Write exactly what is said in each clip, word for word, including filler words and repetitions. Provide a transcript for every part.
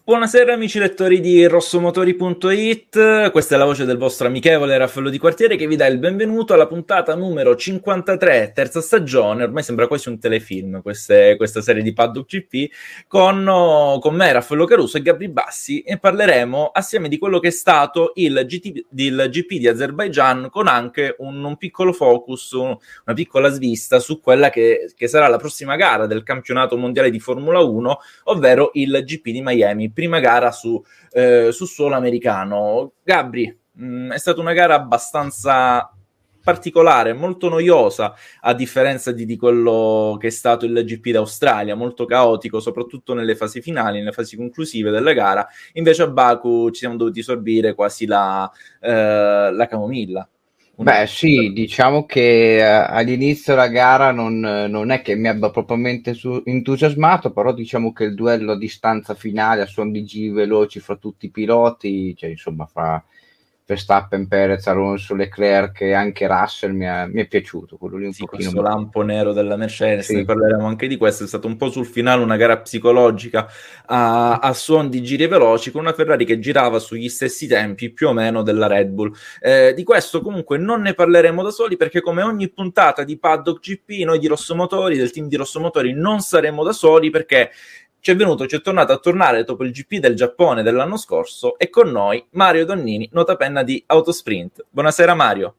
Buonasera amici lettori di rossomotori punto it, questa è la voce del vostro amichevole Raffaello Di Quartiere che vi dà il benvenuto alla puntata numero cinquantatré, terza stagione, ormai sembra quasi un telefilm queste, questa serie di Paddock G P, con, con me Raffaello Caruso e Gabri Bassi, e parleremo assieme di quello che è stato il, G T, il G P di Azerbaijan, con anche un, un piccolo focus, un, una piccola svista su quella che, che sarà la prossima gara del campionato mondiale di Formula uno, ovvero il G P di Miami, prima gara su, eh, su suolo americano. Gabri, mh, è stata una gara abbastanza particolare, molto noiosa, a differenza di, di quello che è stato il G P d'Australia, molto caotico, soprattutto nelle fasi finali, nelle fasi conclusive della gara. Invece a Baku ci siamo dovuti sorbire quasi la, eh, la camomilla. Beh sì, diciamo che uh, all'inizio la gara non, non è che mi abbia propriamente su- entusiasmato, però diciamo che il duello a distanza finale a suon di giri veloci fra tutti i piloti, cioè insomma fra Verstappen, Perez, Alonso, Leclerc e anche Russell mi è, mi è piaciuto, quello lì un Sì, pochino questo lampo nero della Mercedes, sì. Ne parleremo anche di questo. È stato un po' sul finale una gara psicologica a, a suon di giri veloci, con una Ferrari che girava sugli stessi tempi più o meno della Red Bull. Eh, di questo comunque non ne parleremo da soli, perché come ogni puntata di Paddock G P, noi di Rossomotori, del team di Rossomotori, non saremo da soli, perché ci è venuto, ci è tornato a tornare dopo il G P del Giappone dell'anno scorso, e con noi Mario Donnini, notapenna di Autosprint. Buonasera Mario.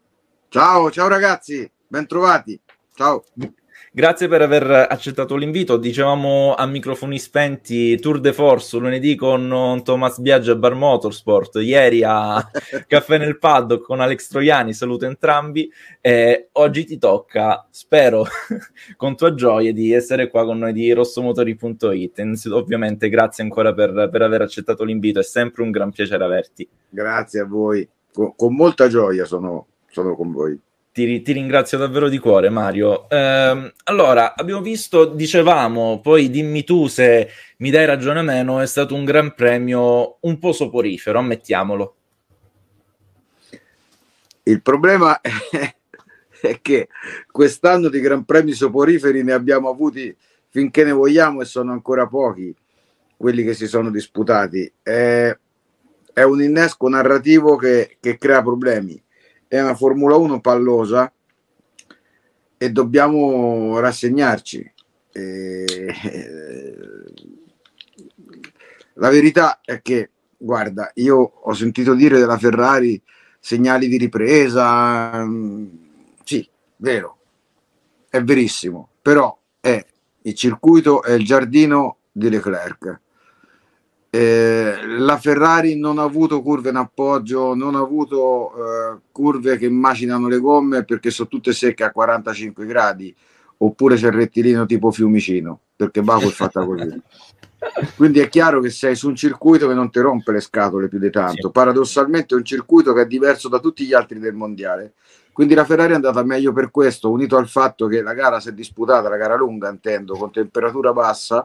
Ciao, ciao ragazzi, ben trovati. Ciao. Grazie per aver accettato l'invito. Dicevamo a microfoni spenti Tour de Force lunedì con Thomas Biaggi a Bar Motorsport, ieri a Caffè nel Paddock con Alex Troiani, saluto entrambi. Eh, oggi ti tocca, spero con tua gioia, di essere qua con noi di rossomotori punto it. Ovviamente grazie ancora per, per aver accettato l'invito, è sempre un gran piacere averti. Grazie a voi, con, con molta gioia sono, sono con voi. Ti, ti ringrazio davvero di cuore, Mario. Eh, allora, abbiamo visto, dicevamo, poi dimmi tu se mi dai ragione o meno, è stato un gran premio un po' soporifero, ammettiamolo. Il problema è, è che quest'anno di gran premi soporiferi ne abbiamo avuti finché ne vogliamo, e sono ancora pochi quelli che si sono disputati. È, è un innesco narrativo che, che crea problemi. È una Formula uno pallosa e dobbiamo rassegnarci. E... La verità è che, guarda, io ho sentito dire della Ferrari segnali di ripresa, sì, vero, è verissimo, però è il circuito, è il giardino di Leclerc. Eh, la Ferrari non ha avuto curve in appoggio, non ha avuto eh, curve che macinano le gomme, perché sono tutte secche a quarantacinque gradi, oppure c'è il rettilineo tipo Fiumicino, perché Baku è fatta così. Quindi è chiaro che sei su un circuito che non ti rompe le scatole più di tanto. Sì. Paradossalmente è un circuito che è diverso da tutti gli altri del mondiale, quindi la Ferrari è andata meglio per questo, unito al fatto che la gara si è disputata, la gara lunga intendo, con temperatura bassa,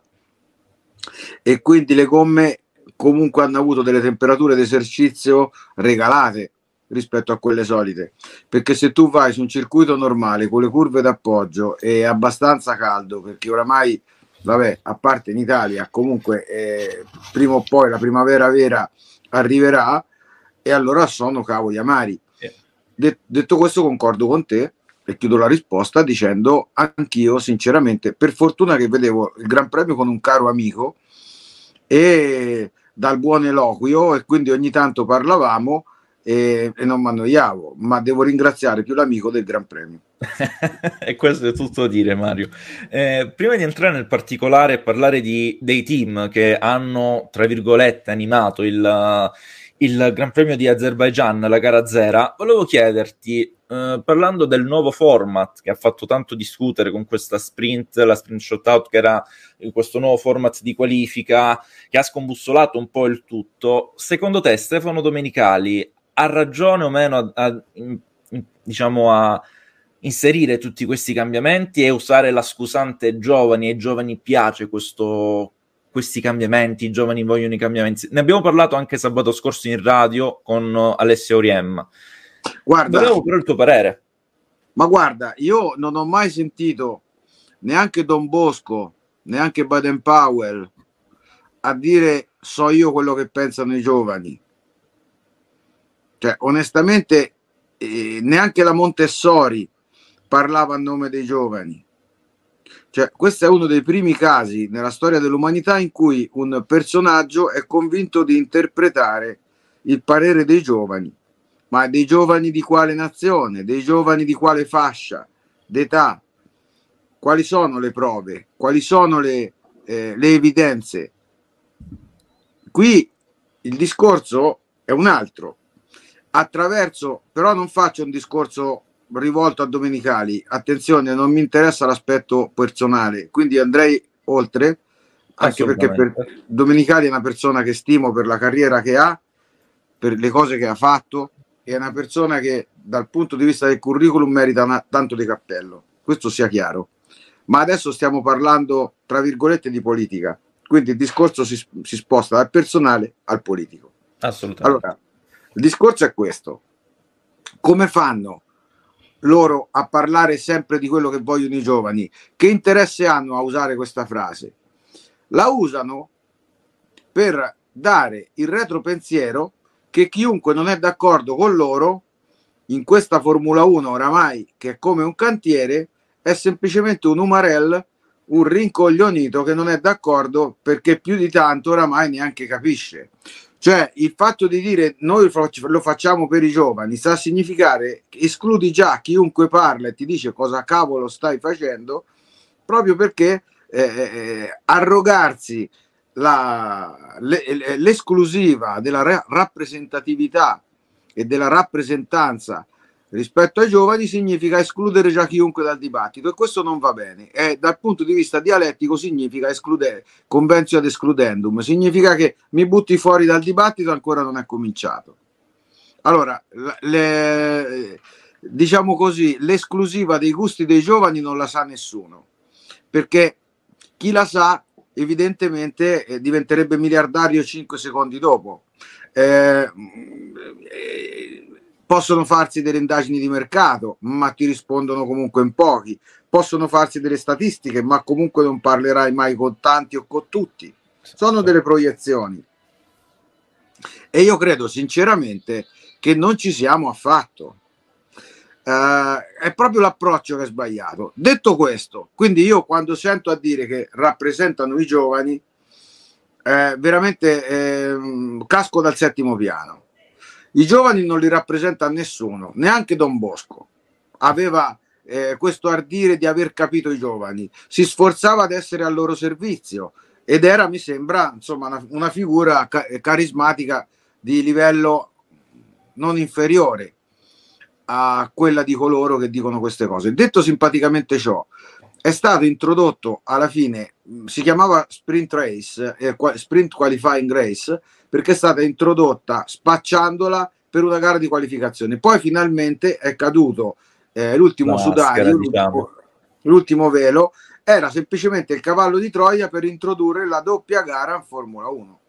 e quindi le gomme comunque hanno avuto delle temperature d'esercizio regalate rispetto a quelle solite, perché se tu vai su un circuito normale con le curve d'appoggio è abbastanza caldo, perché oramai, vabbè, a parte in Italia, comunque eh, prima o poi la primavera vera arriverà, e allora sono cavoli amari. De- detto questo, concordo con te e chiudo la risposta dicendo anch'io sinceramente, per fortuna che vedevo il Gran Premio con un caro amico e dal buon eloquio, e quindi ogni tanto parlavamo e, e non mi annoiavo, ma devo ringraziare più l'amico del Gran Premio. E questo è tutto a dire, Mario. Eh, prima di entrare nel particolare e parlare di, dei team che hanno, tra virgolette, animato il, il Gran Premio di Azerbaijan, la gara zero, volevo chiederti, eh, parlando del nuovo format che ha fatto tanto discutere con questa sprint, la sprint shootout, che era questo nuovo format di qualifica che ha scombussolato un po' il tutto, secondo te Stefano Domenicali ha ragione o meno a, a, in, diciamo a inserire tutti questi cambiamenti e usare la scusante giovani, ai giovani piace questo, questi cambiamenti, i giovani vogliono i cambiamenti? Ne abbiamo parlato anche sabato scorso in radio con Alessia Oriemma. Guarda, volevo però il tuo parere. Ma guarda, io non ho mai sentito neanche Don Bosco, neanche Baden Powell a dire so io quello che pensano i giovani. Cioè, onestamente, eh, neanche la Montessori parlava a nome dei giovani. Cioè, questo è uno dei primi casi nella storia dell'umanità in cui un personaggio è convinto di interpretare il parere dei giovani. Ma dei giovani di quale nazione? Dei giovani di quale fascia d'età? Quali sono le prove? Quali sono le, eh, le evidenze? Qui il discorso è un altro. Attraverso, però non faccio un discorso rivolto a Domenicali, attenzione, non mi interessa l'aspetto personale, quindi andrei oltre, anche perché per Domenicali è una persona che stimo per la carriera che ha, per le cose che ha fatto, è una persona che dal punto di vista del curriculum merita una, tanto di cappello, questo sia chiaro. Ma adesso stiamo parlando, tra virgolette, di politica, quindi il discorso si, si sposta dal personale al politico. Assolutamente. Allora, il discorso è questo: come fanno loro a parlare sempre di quello che vogliono i giovani? Che interesse hanno a usare questa frase? La usano per dare il retropensiero che chiunque non è d'accordo con loro in questa Formula uno oramai, che è come un cantiere, è semplicemente un umarell, un rincoglionito che non è d'accordo perché più di tanto oramai neanche capisce. Cioè, il fatto di dire noi lo facciamo per i giovani sta a significare che escludi già chiunque parla e ti dice cosa cavolo stai facendo, proprio perché eh, arrogarsi la, le, l'esclusiva della ra- rappresentatività e della rappresentanza rispetto ai giovani significa escludere già chiunque dal dibattito, e questo non va bene. E dal punto di vista dialettico significa escludere, conventio ad excludendum, significa che mi butti fuori dal dibattito, ancora non è cominciato. Allora, le, diciamo così, l'esclusiva dei gusti dei giovani non la sa nessuno, perché chi la sa evidentemente eh, diventerebbe miliardario cinque secondi dopo. Eh, eh, Possono farsi delle indagini di mercato, ma ti rispondono comunque in pochi. Possono farsi delle statistiche, ma comunque non parlerai mai con tanti o con tutti. Sono delle proiezioni. E io credo sinceramente che non ci siamo affatto. Uh, è proprio l'approccio che è sbagliato. Detto questo, quindi io quando sento a dire che rappresentano i giovani, eh, veramente eh, casco dal settimo piano. I giovani non li rappresenta nessuno, neanche Don Bosco aveva eh, questo ardire di aver capito i giovani, si sforzava ad essere al loro servizio ed era, mi sembra, insomma, una, una figura ca- carismatica di livello non inferiore a quella di coloro che dicono queste cose. Detto simpaticamente ciò, è stato introdotto alla fine, si chiamava Sprint Race, eh, Sprint Qualifying Race, perché è stata introdotta spacciandola per una gara di qualificazione. Poi finalmente è caduto eh, l'ultimo La sudario, maschera, l'ultimo, diciamo. l'ultimo velo, era semplicemente il cavallo di Troia per introdurre la doppia gara in Formula uno.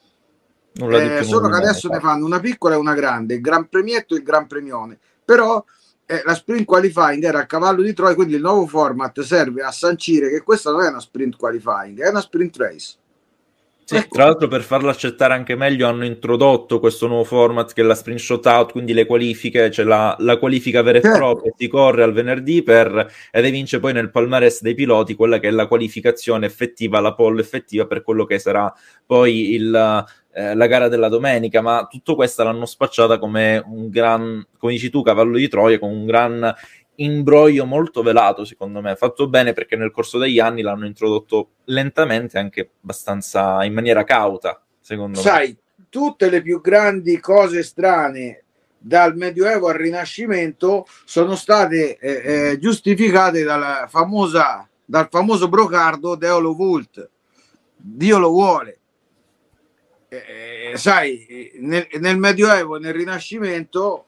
Eh, solo che adesso ne fanno una piccola e una grande, il Gran Premietto e il Gran Premione, però eh, la Sprint Qualifying era a cavallo di Troia, quindi il nuovo format serve a sancire che questa non è una Sprint Qualifying, è una Sprint Race. Sì, ecco. Tra l'altro per farlo accettare anche meglio hanno introdotto questo nuovo format che è la sprint shootout, quindi le qualifiche, cioè la, la qualifica vera e certo. propria, si corre al venerdì per, ed evince poi nel palmarès dei piloti quella che è la qualificazione effettiva, la pole effettiva per quello che sarà poi il, eh, la gara della domenica, ma tutto questo l'hanno spacciata come un gran, come dici tu, cavallo di Troia, con un gran imbroglio molto velato, secondo me, fatto bene perché nel corso degli anni l'hanno introdotto lentamente, anche abbastanza in maniera cauta, secondo Sai, me. Sai, tutte le più grandi cose strane dal Medioevo al Rinascimento sono state eh, eh, giustificate dalla famosa, dal famoso brocardo Deo lo vult, Dio lo vuole. Eh, sai, nel, nel Medioevo e nel Rinascimento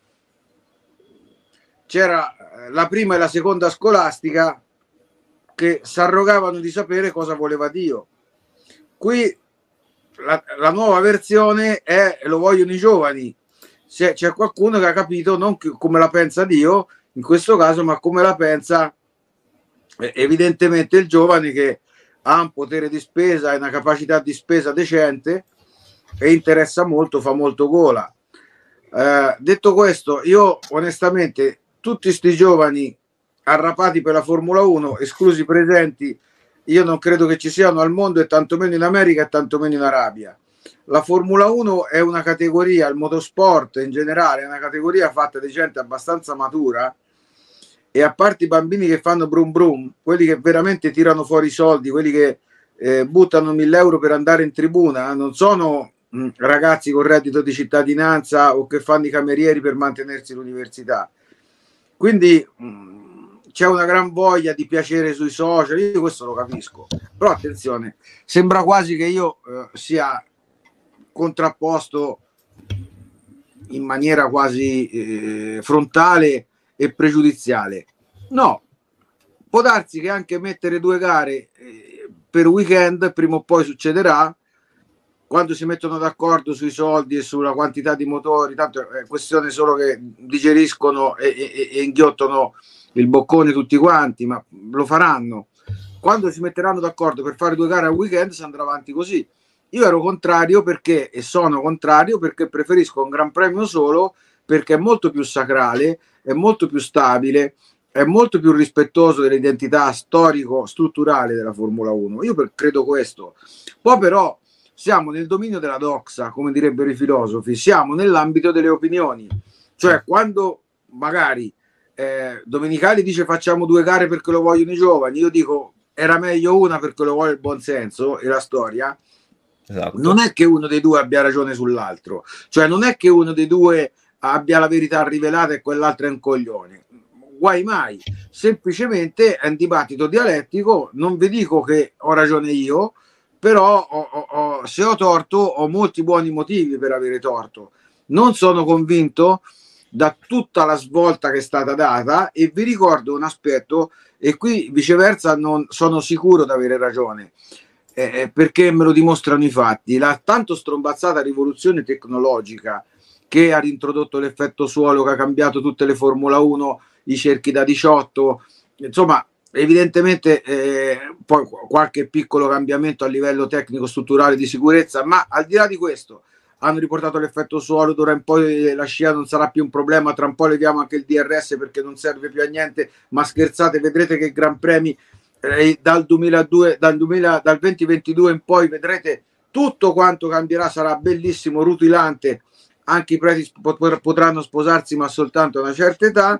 c'era la prima e la seconda scolastica che si arrogavano di sapere cosa voleva Dio. Qui la, la nuova versione è lo vogliono i giovani. Se c'è qualcuno che ha capito non come la pensa Dio in questo caso, ma come la pensa eh, evidentemente il giovane che ha un potere di spesa e una capacità di spesa decente e interessa molto, fa molto gola. Eh, detto questo, io onestamente tutti sti giovani arrapati per la Formula uno, esclusi presenti, io non credo che ci siano al mondo e tantomeno in America e tantomeno in Arabia. La Formula uno è una categoria, il motorsport in generale è una categoria fatta di gente abbastanza matura, e a parte i bambini che fanno brum brum, quelli che veramente tirano fuori i soldi, quelli che eh, buttano mille euro per andare in tribuna, non sono mh, ragazzi con reddito di cittadinanza o che fanno i camerieri per mantenersi l'università. Quindi mh, c'è una gran voglia di piacere sui social, io questo lo capisco, però attenzione, sembra quasi che io eh, sia contrapposto in maniera quasi eh, frontale e pregiudiziale. No, può darsi che anche mettere due gare eh, per weekend prima o poi succederà, quando si mettono d'accordo sui soldi e sulla quantità di motori, tanto è questione solo che digeriscono e, e, e inghiottono il boccone tutti quanti, ma lo faranno. Quando si metteranno d'accordo per fare due gare al weekend si andrà avanti così. Io ero contrario perché, e sono contrario perché preferisco un Gran Premio solo, perché è molto più sacrale, è molto più stabile, è molto più rispettoso dell'identità storico-strutturale della Formula uno. Io per, credo questo. Poi però siamo nel dominio della doxa, come direbbero i filosofi, siamo nell'ambito delle opinioni. Cioè quando magari eh, Domenicali dice facciamo due gare perché lo vogliono i giovani, io dico era meglio una perché lo vuole il buonsenso e la storia. Esatto. Non è che uno dei due abbia ragione sull'altro, cioè non è che uno dei due abbia la verità rivelata e quell'altro è un coglione, guai mai, semplicemente è un dibattito dialettico. Non vi dico che ho ragione io, però ho, ho, ho, se ho torto ho molti buoni motivi per avere torto. Non sono convinto da tutta la svolta che è stata data, e vi ricordo un aspetto, e qui viceversa non sono sicuro di avere ragione, eh, perché me lo dimostrano i fatti. La tanto strombazzata rivoluzione tecnologica che ha introdotto l'effetto suolo, che ha cambiato tutte le Formula uno, i cerchi da diciotto, insomma evidentemente eh, poi qualche piccolo cambiamento a livello tecnico strutturale di sicurezza, ma al di là di questo hanno riportato l'effetto suolo, d'ora in poi la scia non sarà più un problema, tra un po' leviamo anche il D R S perché non serve più a niente, ma scherzate, vedrete che Gran Premi eh, dal duemiladue, dal, duemila, dal duemilaventidue in poi vedrete tutto quanto cambierà, sarà bellissimo, rutilante. Anche i preti potranno sposarsi ma soltanto a una certa età.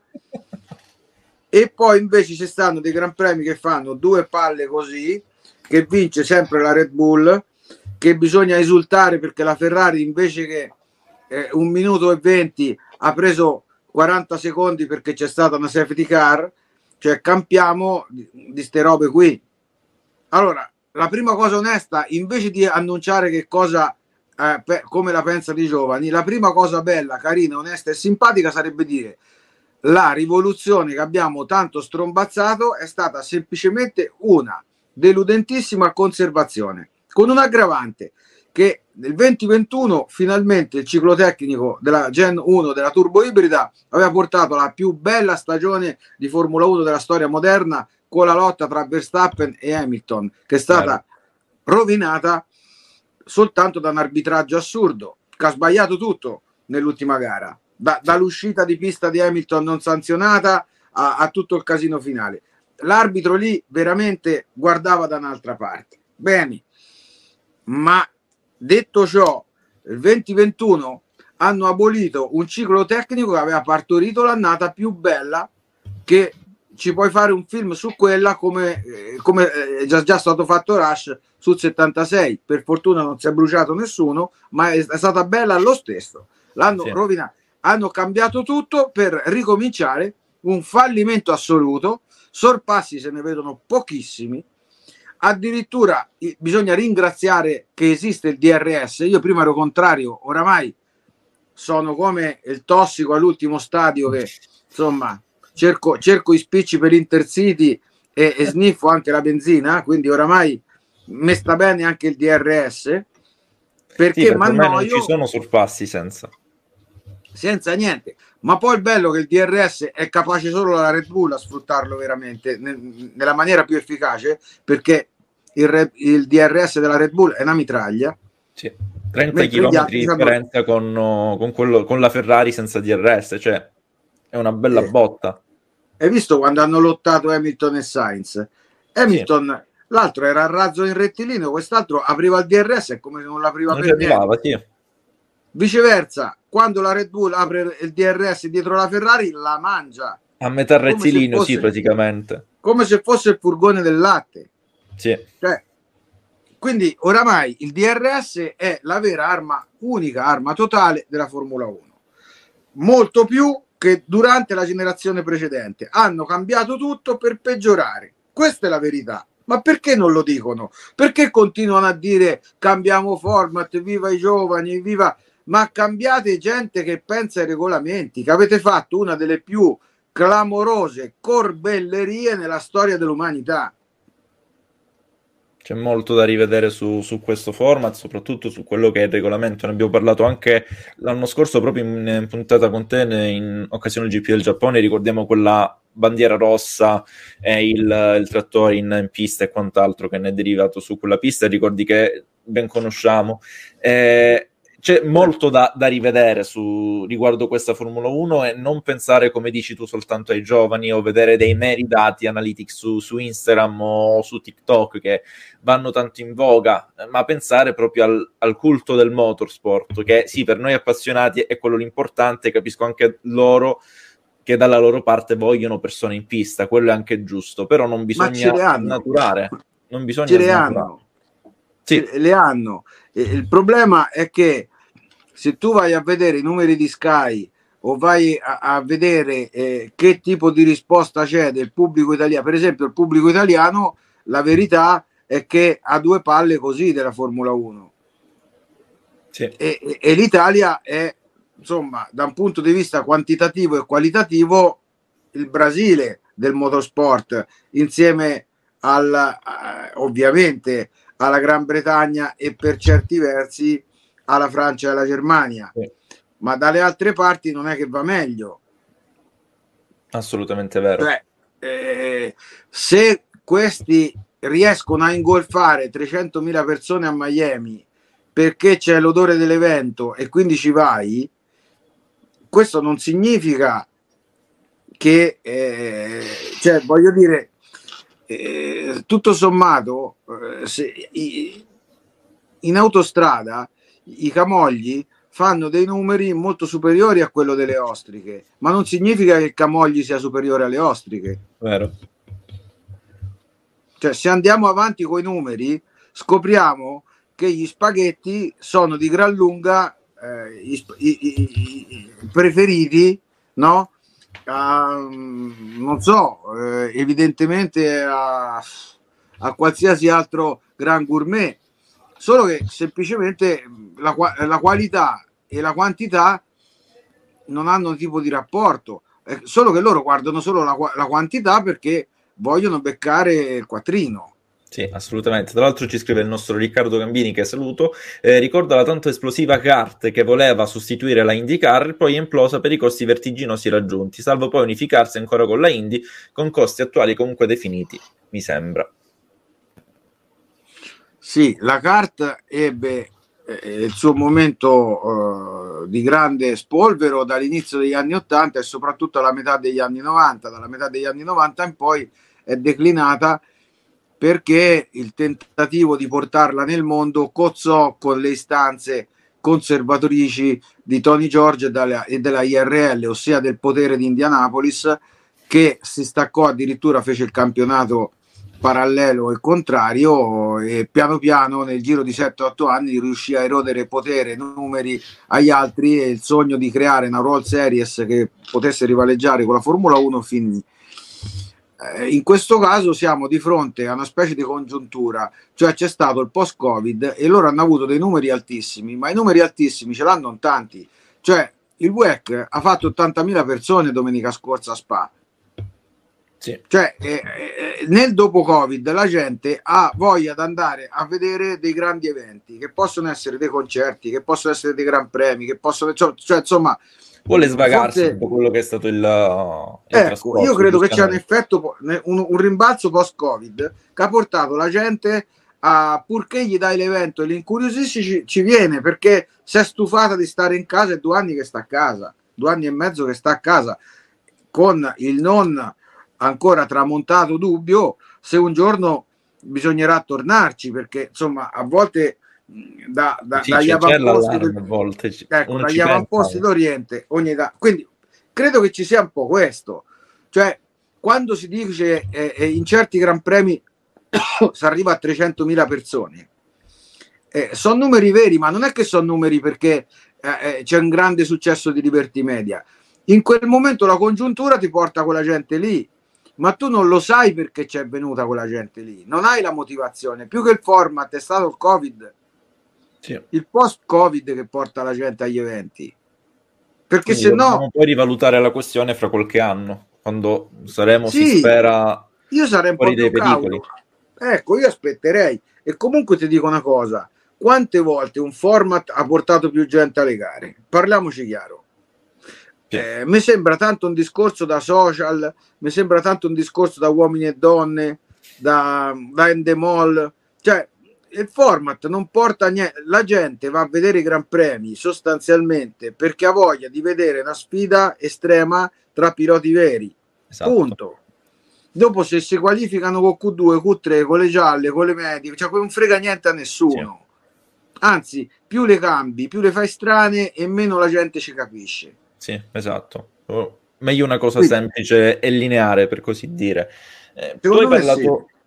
E poi invece ci stanno dei gran premi che fanno due palle così, che vince sempre la Red Bull, che bisogna esultare perché la Ferrari invece che eh, un minuto e venti ha preso quaranta secondi perché c'è stata una safety car. Cioè campiamo di, di ste robe qui. Allora la prima cosa onesta, invece di annunciare che cosa Eh, pe- come la pensano i giovani, la prima cosa bella, carina, onesta e simpatica sarebbe dire: la rivoluzione che abbiamo tanto strombazzato è stata semplicemente una deludentissima conservazione, con un aggravante che nel duemilaventuno finalmente il ciclo tecnico della Gen uno della turbo ibrida aveva portato la più bella stagione di Formula uno della storia moderna, con la lotta tra Verstappen e Hamilton, che è stata rovinata soltanto da un arbitraggio assurdo che ha sbagliato tutto nell'ultima gara, da, dall'uscita di pista di Hamilton non sanzionata a, a tutto il casino finale. L'arbitro lì veramente guardava da un'altra parte. Bene, ma detto ciò, il duemilaventuno hanno abolito un ciclo tecnico che aveva partorito l'annata più bella, che ci puoi fare un film su quella come, eh, come è già, già stato fatto Rush sul settantasei. Per fortuna non si è bruciato nessuno, ma è, è stata bella lo stesso. L'hanno sì. rovinato, hanno cambiato tutto per ricominciare. Un fallimento assoluto, sorpassi se ne vedono pochissimi. Addirittura bisogna ringraziare che esiste il D R S. Io prima ero contrario, oramai sono come il tossico all'ultimo stadio che insomma cerco, cerco i spicci per Intercity e, e sniffo anche la benzina, quindi oramai mi sta bene anche il D R S, perché, sì, perché m'annoio, non ci sono sorpassi senza senza niente. Ma poi il bello che il D R S è capace solo la Red Bull a sfruttarlo veramente nella maniera più efficace, perché il, re, il D R S della Red Bull è una mitraglia. Sì. trenta chilometri di differenza con, con, quello, con la Ferrari senza D R S, cioè è una bella eh. botta. Hai visto quando hanno lottato Hamilton e Sainz? Hamilton, sì. L'altro era a razzo in rettilineo, quest'altro apriva il D R S, è come se non l'apriva non per arrivava, sì. Viceversa, quando la Red Bull apre il D R S dietro la Ferrari, la mangia. A metà rettilineo, fosse, sì, praticamente. Come se fosse il furgone del latte. Sì. Cioè, quindi oramai il D R S è la vera arma, unica arma totale della Formula uno. Molto più che durante la generazione precedente. Hanno cambiato tutto per peggiorare. Questa è la verità. Ma perché non lo dicono? Perché continuano a dire cambiamo format, viva i giovani, viva... Ma cambiate gente che pensa ai regolamenti, che avete fatto una delle più clamorose corbellerie nella storia dell'umanità. C'è molto da rivedere su, su questo format, soprattutto su quello che è il regolamento. Ne abbiamo parlato anche l'anno scorso proprio in, in puntata con te in occasione del G P del Giappone. Ricordiamo quella bandiera rossa e il, il trattore in, in pista e quant'altro che ne è derivato su quella pista, ricordi che ben conosciamo. Eh, c'è molto da, da rivedere su, riguardo questa Formula uno e non pensare, come dici tu, soltanto ai giovani o vedere dei meri dati analytics su, su Instagram o su TikTok che vanno tanto in voga, ma pensare proprio al, al culto del motorsport, che sì, per noi appassionati è quello l'importante. Capisco anche loro che dalla loro parte vogliono persone in pista, quello è anche giusto, però non bisogna snaturare. Non bisogna ce le hanno. Sì. Le hanno. Il problema è che se tu vai a vedere i numeri di Sky o vai a, a vedere eh, che tipo di risposta c'è del pubblico italiano, per esempio il pubblico italiano, la verità è che ha due palle così della Formula uno. Sì. E, e, e l'Italia è, insomma, da un punto di vista quantitativo e qualitativo, il Brasile del motorsport, insieme al, eh, ovviamente alla Gran Bretagna e per certi versi alla Francia e alla Germania, sì. Ma dalle altre parti non è che va meglio. Assolutamente vero. Cioè, eh, se questi riescono a ingolfare trecentomila persone a Miami perché c'è l'odore dell'evento e quindi ci vai, questo non significa che, eh, cioè, voglio dire, eh, tutto sommato, eh, se, i, in autostrada i camogli fanno dei numeri molto superiori a quello delle ostriche, ma non significa che il Camogli sia superiore alle ostriche. Vero. Cioè, se andiamo avanti con i numeri, scopriamo che gli spaghetti sono di gran lunga eh, i, i, i, i preferiti, no? Uh, non so, eh, evidentemente a, a qualsiasi altro gran gourmet. Solo che semplicemente la, la qualità e la quantità non hanno tipo di rapporto, eh, solo che loro guardano solo la, la quantità perché vogliono beccare il quattrino. Sì, assolutamente. Tra l'altro ci scrive il nostro Riccardo Gambini, che saluto, eh, ricorda la tanto esplosiva Kart che voleva sostituire la IndyCar, poi è implosa per i costi vertiginosi raggiunti, salvo poi unificarsi ancora con la Indy con costi attuali comunque definiti, mi sembra. Sì, la Kart ebbe eh, il suo momento eh, di grande spolvero dall'inizio degli anni ottanta e soprattutto alla metà degli anni novanta. Dalla metà degli anni novanta in poi è declinata perché il tentativo di portarla nel mondo cozzò con le istanze conservatrici di Tony George e della, e della I R L, ossia del potere di Indianapolis, che si staccò, addirittura fece il campionato parallelo e contrario, e piano piano nel giro di sette otto anni riuscì a erodere potere e numeri agli altri, e il sogno di creare una World Series che potesse rivaleggiare con la Formula uno finì. Eh, in questo caso siamo di fronte a una specie di congiuntura, cioè c'è stato il post-Covid e loro hanno avuto dei numeri altissimi, ma i numeri altissimi ce l'hanno in tanti, cioè il W E C ha fatto ottantamila persone domenica scorsa a Spa. Sì. Cioè eh, eh, nel dopo Covid la gente ha voglia di andare a vedere dei grandi eventi, che possono essere dei concerti, che possono essere dei gran premi, che possono, cioè, cioè insomma vuole svagarsi forse, dopo quello che è stato il, il ecco, io credo che c'è un effetto, un, un rimbalzo post Covid che ha portato la gente a, purché gli dai l'evento e li incuriosisci, ci, ci viene, perché si è stufata di stare in casa, è due anni che sta a casa, due anni e mezzo che sta a casa, con il non ancora tramontato dubbio se un giorno bisognerà tornarci, perché insomma a volte da, da, sì, dagli c'è, c'è avamposti l'allarme del, a volte, ecco, uno dagli ci avamposti pensa. d'Oriente ogni da, quindi credo che ci sia un po' questo, cioè quando si dice eh, eh, in certi gran premi si arriva a trecentomila persone, eh, sono numeri veri, ma non è che sono numeri perché eh, c'è un grande successo di Liberty Media. In quel momento la congiuntura ti porta quella gente lì, ma tu non lo sai perché c'è venuta quella gente lì, non hai la motivazione. Più che il format è stato il Covid, sì. Il post-Covid che porta la gente agli eventi, perché quindi se no dobbiamo poi rivalutare la questione fra qualche anno, quando saremo, sì, si spera, io sarei un po' più cauto. Ecco, io aspetterei. E comunque ti dico una cosa, quante volte un format ha portato più gente alle gare? Parliamoci chiaro. Sì. Eh, mi sembra tanto un discorso da social, mi sembra tanto un discorso da uomini e donne, da, da Endemol, cioè il format non porta niente, la gente va a vedere i Gran Premi sostanzialmente perché ha voglia di vedere una sfida estrema tra piloti veri, esatto. Punto. Dopo se si qualificano con Q due, Q tre, con le gialle, con le medie, cioè non frega niente a nessuno. Sì. Anzi, più le cambi, più le fai strane e meno la gente ci capisce. Sì, esatto. Oh, meglio una cosa Quindi, semplice e lineare, per così dire. Eh, tu, hai parlato,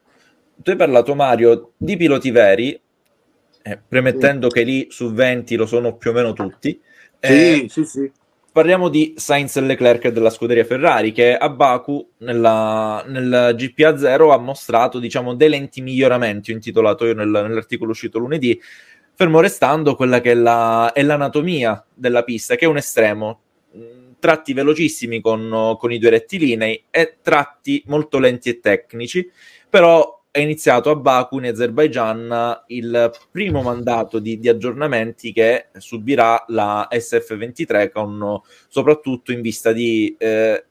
sì. tu hai parlato, Mario, di piloti veri, eh, premettendo sì. che lì su venti lo sono più o meno tutti. Sì, eh, sì, sì. Parliamo di Sainz e Leclerc della scuderia Ferrari, che a Baku, nella, nel G P A zero, ha mostrato, diciamo, dei lenti miglioramenti, ho intitolato io nel, nell'articolo uscito lunedì, fermo restando quella che è, la, è l'anatomia della pista, che è un estremo. Tratti velocissimi con, con i due rettilinei e tratti molto lenti e tecnici, però è iniziato a Baku in Azerbaigian il primo mandato di, di aggiornamenti che subirà la S F ventitré, con, soprattutto in vista di eh,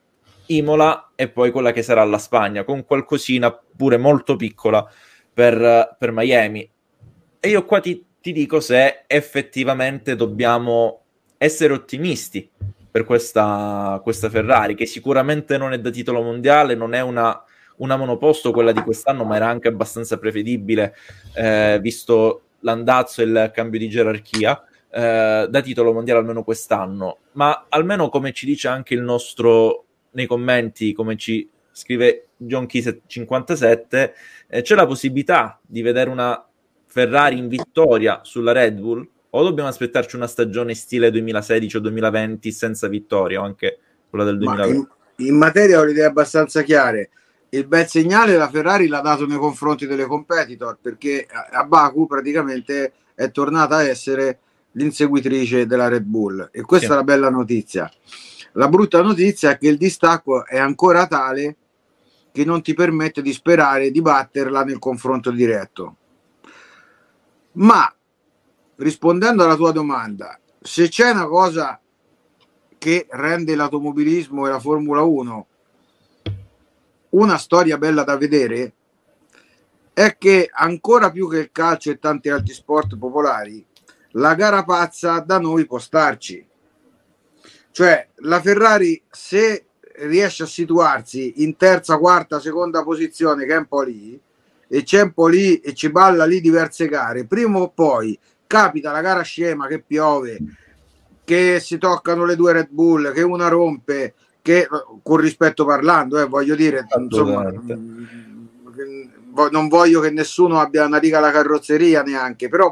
Imola e poi quella che sarà la Spagna, con qualcosina pure molto piccola per, per Miami. E io qua ti, ti dico se effettivamente dobbiamo essere ottimisti per questa, questa Ferrari, che sicuramente non è da titolo mondiale, non è una, una monoposto quella di quest'anno, ma era anche abbastanza prevedibile, eh, visto l'andazzo e il cambio di gerarchia, eh, da titolo mondiale almeno quest'anno. Ma almeno, come ci dice anche il nostro, nei commenti, come ci scrive John Key cinquantasette, eh, c'è la possibilità di vedere una Ferrari in vittoria sulla Red Bull, o dobbiamo aspettarci una stagione stile duemilasedici o duemilaventi senza vittoria, o anche quella del duemilaventi? Ma in, in materia ho le idee abbastanza chiare. Il bel segnale la Ferrari l'ha dato nei confronti delle competitor, perché a Baku praticamente è tornata a essere l'inseguitrice della Red Bull, e questa sì. è la bella notizia. La brutta notizia è che il distacco è ancora tale che non ti permette di sperare di batterla nel confronto diretto. Ma rispondendo alla tua domanda, se c'è una cosa che rende l'automobilismo e la Formula uno una storia bella da vedere, è che ancora più che il calcio e tanti altri sport popolari, la gara pazza da noi può starci. Cioè la Ferrari, se riesce a situarsi in terza, quarta, seconda posizione, che è un po' lì, e c'è un po' lì e ci balla lì diverse gare, prima o poi capita la gara scema, che piove, che si toccano le due Red Bull, che una rompe, che con rispetto parlando, eh, voglio dire, insomma, non voglio che nessuno abbia una riga alla carrozzeria neanche, però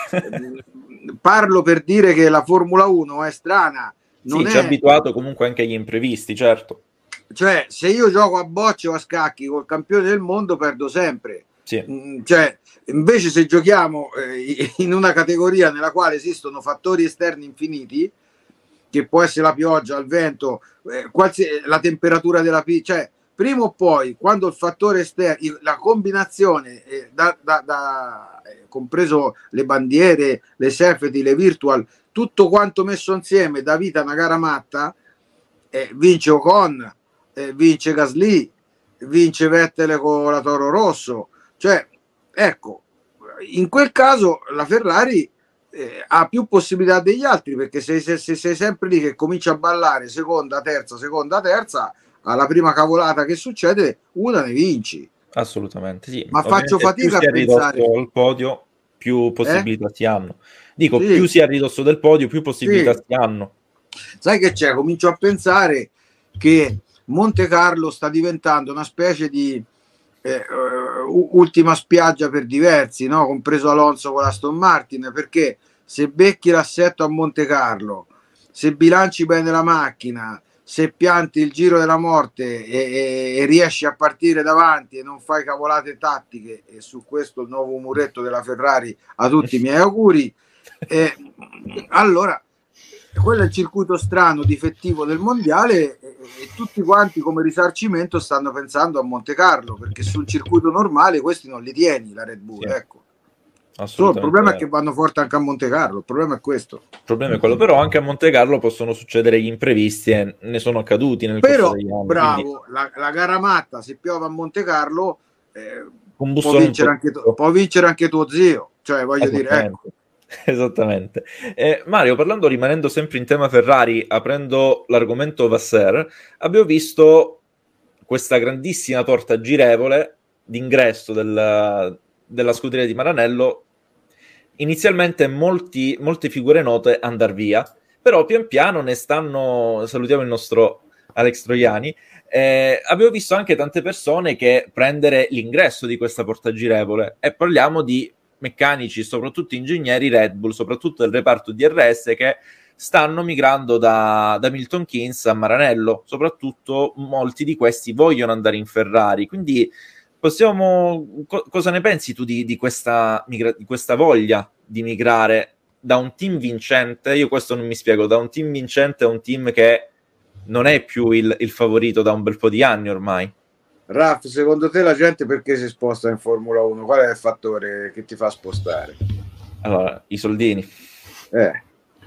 parlo per dire che la Formula uno è strana. Non sì, è... ci ha abituato comunque anche agli imprevisti, certo. Cioè, se io gioco a bocce o a scacchi col campione del mondo, perdo sempre. Sì. Cioè, invece se giochiamo eh, in una categoria nella quale esistono fattori esterni infiniti, che può essere la pioggia, il vento, eh, qualsiasi, la temperatura della pista, cioè prima o poi, quando il fattore esterno, la combinazione, eh, da, da, da, eh, compreso le bandiere, le safety, le virtual, tutto quanto messo insieme dà vita a una gara matta, eh, vince Ocon, eh, vince Gasly, vince Vettel con la Toro Rosso. Cioè, ecco, in quel caso la Ferrari eh, ha più possibilità degli altri, perché se, se, se sei sempre lì che comincia a ballare seconda, terza, seconda, terza, alla prima cavolata che succede, una ne vinci. Assolutamente sì. Ma Ovviamente faccio fatica più a si è ridotto pensare al podio, più possibilità eh? si hanno. Dico, Sì. più si è a ridosso del podio, più possibilità Sì. si hanno. Sai che c'è? Comincio a pensare che Monte Carlo sta diventando una specie di eh, uh, ultima spiaggia per diversi, no? Compreso Alonso con la Aston Martin, perché se becchi l'assetto a Monte Carlo, se bilanci bene la macchina, se pianti il giro della morte e, e, e riesci a partire davanti e non fai cavolate tattiche, e su questo il nuovo muretto della Ferrari a tutti i miei auguri, eh, allora quello è il circuito strano, difettivo del mondiale, e, e tutti quanti come risarcimento stanno pensando a Monte Carlo, perché sul circuito normale questi non li tieni, la Red Bull, Sì. ecco. Solo il problema è che vanno forte anche a Monte Carlo, il problema è questo. Il problema è quello, però anche a Monte Carlo possono succedere gli imprevisti e ne sono accaduti nel però, corso degli anni. bravo, quindi... la, la gara matta, se piove a Monte Carlo, eh, può, vincere anche tu, po'. può vincere anche tuo zio, cioè voglio dire, ecco. Esattamente. Eh, Mario, parlando, rimanendo sempre in tema Ferrari, aprendo l'argomento Vasser, abbiamo visto questa grandissima porta girevole d'ingresso della, della scuderia di Maranello. Inizialmente molti, molte figure note andar via, però pian piano ne stanno, salutiamo il nostro Alex Troiani, eh, abbiamo visto anche tante persone che prendere l'ingresso di questa porta girevole, e parliamo di meccanici, soprattutto ingegneri Red Bull, soprattutto del reparto D R S, che stanno migrando da, da Milton Keynes a Maranello. Soprattutto molti di questi vogliono andare in Ferrari, quindi possiamo, co- cosa ne pensi tu di, di, questa, migra- di questa voglia di migrare da un team vincente? Io questo non mi spiego, da un team vincente a un team che non è più il, il favorito da un bel po' di anni ormai. Raff, secondo te la gente perché si sposta in Formula uno? Qual è il fattore che ti fa spostare? Allora, i soldini. Eh.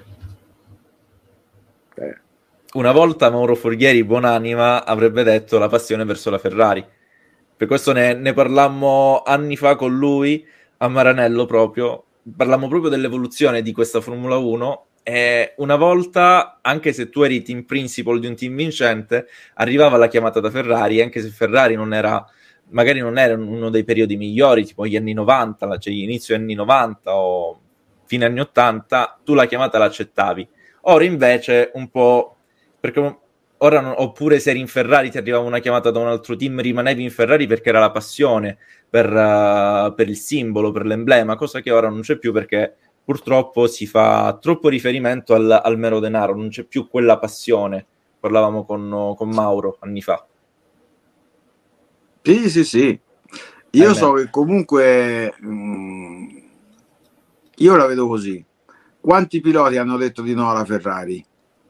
Eh. Una volta Mauro Forghieri, buonanima, avrebbe detto la passione verso la Ferrari. Per questo ne, ne parlammo anni fa con lui a Maranello proprio. Parlammo proprio dell'evoluzione di questa Formula uno. E una volta, anche se tu eri team principal di un team vincente, arrivava la chiamata da Ferrari, anche se Ferrari non era, magari non era uno dei periodi migliori, tipo gli anni novanta, cioè inizio anni novanta o fine anni ottanta, tu la chiamata l'accettavi. Ora invece un po', perché ora non, oppure se eri in Ferrari ti arrivava una chiamata da un altro team, rimanevi in Ferrari perché era la passione per, uh, per il simbolo, per l'emblema, cosa che ora non c'è più, perché purtroppo si fa troppo riferimento al, al mero denaro, non c'è più quella passione. Parlavamo con, con Mauro anni fa. Sì, sì, sì. Io Ahimè. so che comunque mh, io la vedo così. Quanti piloti hanno detto di no alla Ferrari?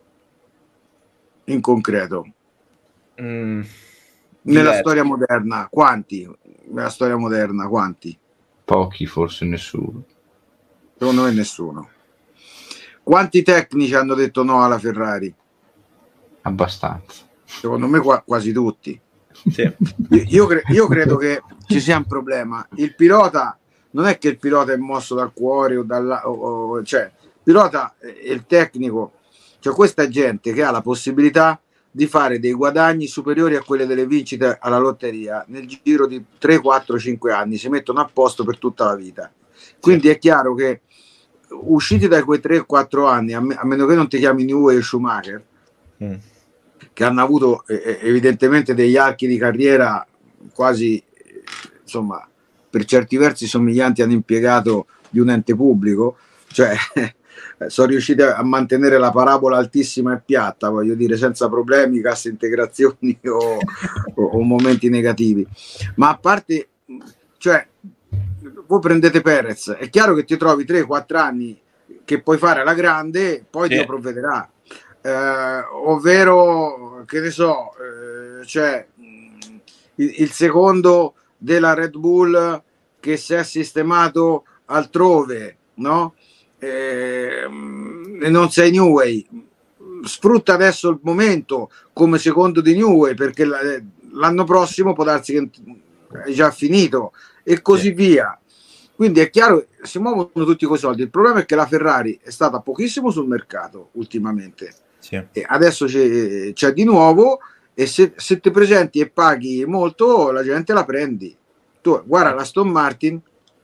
In concreto? Mm, Nella storia moderna, quanti? Nella storia moderna, quanti? Pochi, forse nessuno. Secondo me nessuno. Quanti tecnici hanno detto no alla Ferrari? Abbastanza. Secondo me qua, quasi tutti. Sì. Io, io, cre- io credo che ci sia un problema. Il pilota non è che il pilota è mosso dal cuore o dalla, o, o, cioè il pilota e il tecnico, cioè questa gente che ha la possibilità di fare dei guadagni superiori a quelli delle vincite alla lotteria nel giro di tre, quattro, cinque anni, si mettono a posto per tutta la vita. Quindi sì. È chiaro che usciti da quei tre quattro anni, a, me- a meno che non ti chiami Newey e Schumacher, mm. che hanno avuto eh, evidentemente degli archi di carriera quasi, insomma, per certi versi somiglianti all'impiegato di un ente pubblico, cioè sono riusciti a mantenere la parabola altissima e piatta, voglio dire, senza problemi, casse integrazioni o, o, o momenti negativi. Ma a parte, cioè, voi prendete Perez, è chiaro che ti trovi tre quattro anni che puoi fare alla grande, poi sì. Dio provvederà. Eh, ovvero, che ne so, eh, cioè il, il secondo della Red Bull che si è sistemato altrove, no? Eh, e non sei Newey, sfrutta adesso il momento come secondo di Newey, perché l'anno prossimo può darsi che è già finito, e così sì. via. Quindi è chiaro, si muovono tutti quei soldi. Il problema è che la Ferrari è stata pochissimo sul mercato ultimamente, sì. E adesso c'è, c'è di nuovo, e se, se ti presenti e paghi molto, la gente la prendi. Tu guarda l'Aston Martin,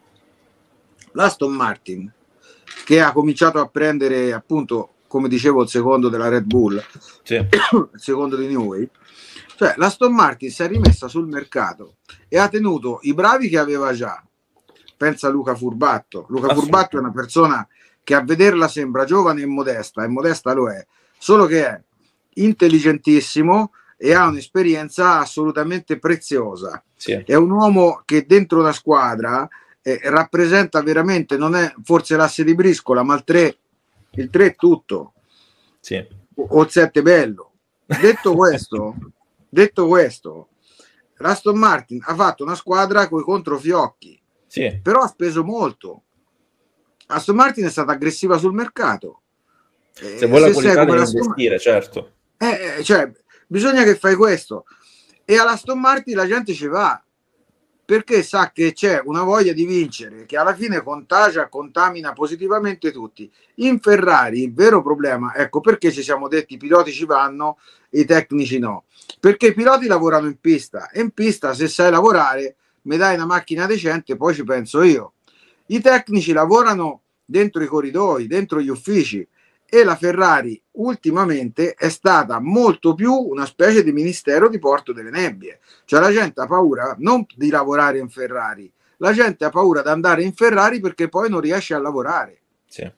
l'Aston Martin che ha cominciato a prendere, appunto, come dicevo, il secondo della Red Bull, sì. il secondo di Newey. Cioè l'Aston Martin si è rimessa sul mercato e ha tenuto i bravi che aveva già. Pensa a Luca Furbatto. Luca Furbatto è una persona che a vederla sembra giovane e modesta, e modesta lo è, solo che è intelligentissimo e ha un'esperienza assolutamente preziosa. Sì. È un uomo che dentro la squadra eh, rappresenta veramente, non è forse l'asse di briscola, ma il tre, il tre è tutto. Sì. O, o il sette bello. Detto questo, detto questo, l'Aston Martin ha fatto una squadra coi controfiocchi. Sì. Però ha speso molto. Aston Martin è stata aggressiva sul mercato. Se vuoi la qualità devi investire, certo. Eh, cioè, bisogna che fai questo. E all'Aston Martin la gente ci va perché sa che c'è una voglia di vincere che alla fine contagia, contamina positivamente tutti. In Ferrari il vero problema, ecco perché ci siamo detti i piloti ci vanno e i tecnici no, perché i piloti lavorano in pista e in pista se sai lavorare mi dai una macchina decente, poi ci penso io. I tecnici lavorano dentro i corridoi, dentro gli uffici, e la Ferrari ultimamente è stata molto più una specie di ministero di Porto delle Nebbie. Cioè la gente ha paura non di lavorare in Ferrari, la gente ha paura di andare in Ferrari perché poi non riesce a lavorare. Sì.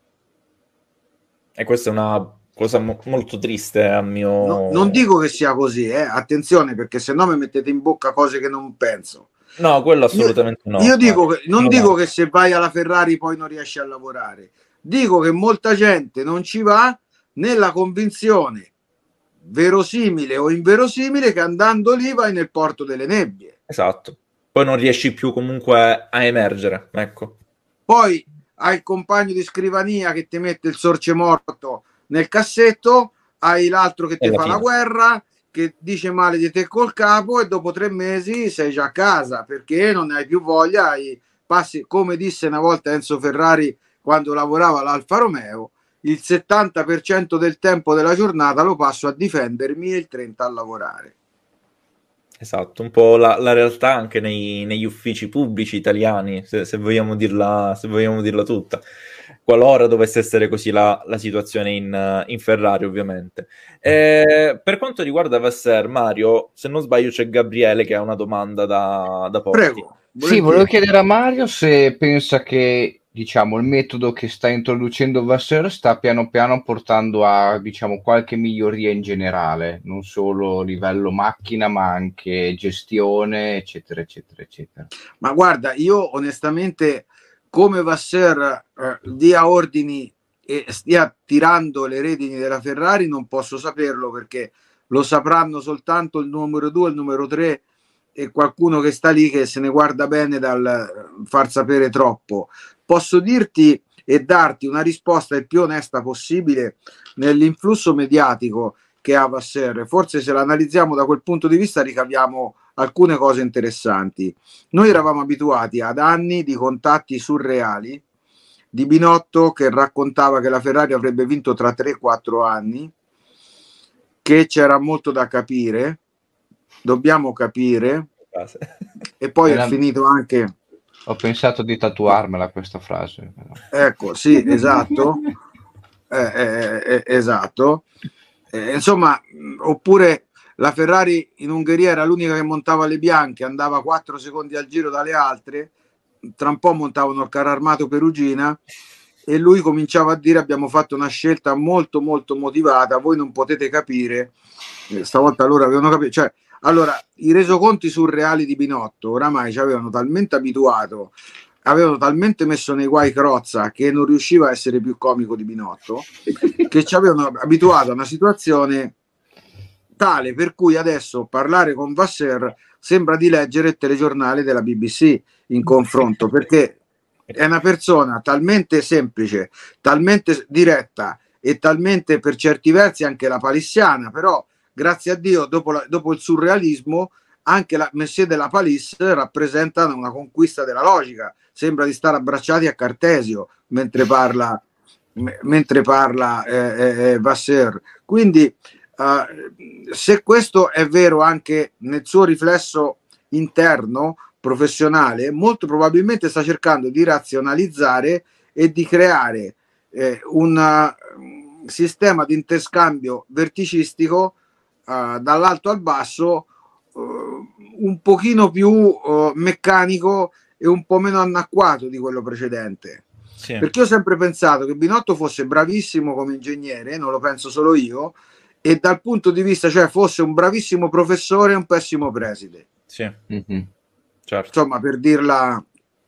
E questa è una cosa mo- molto triste a mio... No, non dico che sia così, eh? Attenzione, perché se no mi mettete in bocca cose che non penso. No, quello assolutamente io, no. Io dico che, non no, dico no. che se vai alla Ferrari poi non riesci a lavorare. Dico che molta gente non ci va nella convinzione, verosimile o inverosimile, che andando lì vai nel Porto delle Nebbie. Esatto. Poi non riesci più comunque a emergere, ecco. Poi hai il compagno di scrivania che ti mette il sorcemorto nel cassetto, hai l'altro che ti fa fine. la guerra, che dice male di te col capo, e dopo tre mesi sei già a casa perché non hai più voglia, hai, passi, come disse una volta Enzo Ferrari quando lavorava all'Alfa Romeo, il settanta per cento del tempo della giornata lo passo a difendermi e il trenta per cento a lavorare. Esatto, un po' la, la realtà anche nei, negli uffici pubblici italiani, se, se, vogliamo dirla, se vogliamo dirla tutta. Qualora dovesse essere così la, la situazione in, in Ferrari, ovviamente. Eh, per quanto riguarda Vasser, Mario, se non sbaglio c'è Gabriele che ha una domanda da, da porti. Prego. Volentieri. Sì, volevo chiedere a Mario se pensa che, diciamo, il metodo che sta introducendo Vasser sta piano piano portando a, diciamo, qualche miglioria in generale, non solo a livello macchina, ma anche gestione, eccetera, eccetera, eccetera. Ma guarda, io onestamente, come Vasser eh, dia ordini e stia tirando le redini della Ferrari, non posso saperlo, perché lo sapranno soltanto il numero due, il numero tre e qualcuno che sta lì che se ne guarda bene dal far sapere troppo. Posso dirti e darti una risposta il più onesta possibile nell'influsso mediatico che ha Vasser. Forse se l'analizziamo da quel punto di vista ricaviamo alcune cose interessanti. Noi eravamo abituati ad anni di contatti surreali di Binotto che raccontava che la Ferrari avrebbe vinto tra tre quattro anni, che c'era molto da capire, dobbiamo capire, e poi Era... è finito anche... Ho pensato di tatuarmela questa frase. Ecco, sì, esatto. Eh, eh, eh, esatto. Eh, insomma, oppure la Ferrari in Ungheria era l'unica che montava le bianche, andava quattro secondi al giro dalle altre, tra un po' montavano il carro armato Perugina, e lui cominciava a dire: abbiamo fatto una scelta molto molto motivata, voi non potete capire. Stavolta loro avevano capito, cioè, allora i resoconti surreali di Binotto oramai ci avevano talmente abituato, avevano talmente messo nei guai Crozza, che non riusciva a essere più comico di Binotto, che ci avevano abituato a una situazione tale per cui adesso parlare con Vasser sembra di leggere il telegiornale della B B C in confronto, perché è una persona talmente semplice, talmente diretta e talmente per certi versi anche la palissiana, però grazie a Dio dopo, la, dopo il surrealismo anche la Messier de la Palisse rappresenta una conquista della logica, sembra di stare abbracciati a Cartesio mentre parla, m- mentre parla eh, eh, Vasseur. Quindi uh, se questo è vero anche nel suo riflesso interno, professionale, molto probabilmente sta cercando di razionalizzare e di creare eh, un uh, sistema di interscambio verticistico uh, dall'alto al basso uh, un pochino più uh, meccanico e un po' meno anacquato di quello precedente. Sì. Perché io ho sempre pensato che Binotto fosse bravissimo come ingegnere, non lo penso solo io, e dal punto di vista, cioè fosse un bravissimo professore e un pessimo preside. Sì. Mm-hmm. Certo. Insomma, per dirla,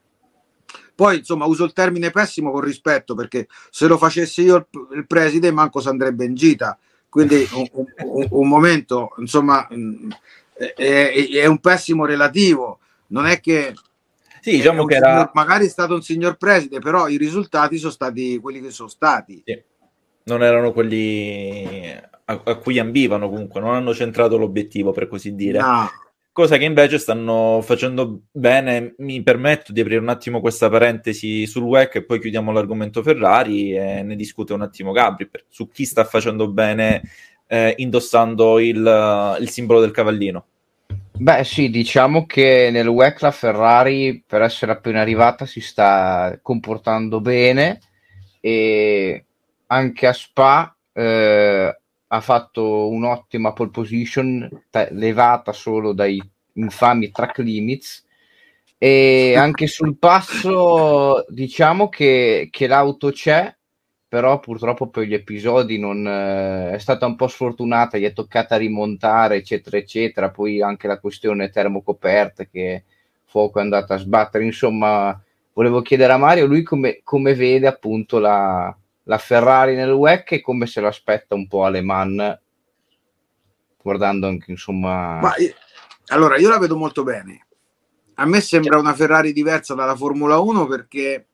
poi insomma uso il termine pessimo con rispetto, perché se lo facessi io il, il preside manco si andrebbe in gita, quindi un, un, un momento insomma è, è un pessimo relativo, non è che sì, diciamo che era signor, magari è stato un signor preside, però i risultati sono stati quelli che sono stati. Sì. Non erano quelli a, a cui ambivano, comunque non hanno centrato l'obiettivo, per così dire. No. Cosa che invece stanno facendo bene. Mi permetto di aprire un attimo questa parentesi sul W E C e poi chiudiamo l'argomento Ferrari e ne discute un attimo Gabri per, su chi sta facendo bene eh, indossando il, il simbolo del cavallino. Beh sì, diciamo che nel W E C la Ferrari, per essere appena arrivata, si sta comportando bene e anche a Spa eh, ha fatto un'ottima pole position, t- levata solo dai infami track limits, e anche sul passo diciamo che, che l'auto c'è, però purtroppo per gli episodi non eh, è stata un po' sfortunata, gli è toccata rimontare eccetera eccetera, poi anche la questione termocoperte che fuoco è andata a sbattere, insomma volevo chiedere a Mario lui come, come vede appunto la, la Ferrari nel W E C e come se l'aspetta un po' a Le Mans, guardando anche insomma. Ma io, allora io la vedo molto bene, a me sembra una Ferrari diversa dalla Formula uno perché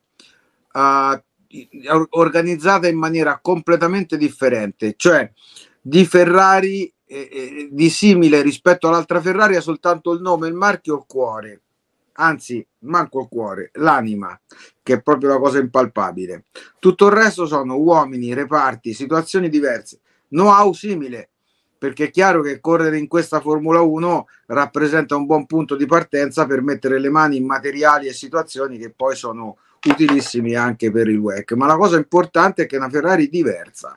uh, organizzata in maniera completamente differente, cioè di Ferrari eh, eh, di simile rispetto all'altra Ferrari ha soltanto il nome, il marchio o il cuore, anzi manco il cuore, l'anima, che è proprio la cosa impalpabile. Tutto il resto sono uomini, reparti, situazioni diverse, know-how simile, perché è chiaro che correre in questa Formula uno rappresenta un buon punto di partenza per mettere le mani in materiali e situazioni che poi sono utilissimi anche per il W E C. Ma la cosa importante è che è una Ferrari diversa,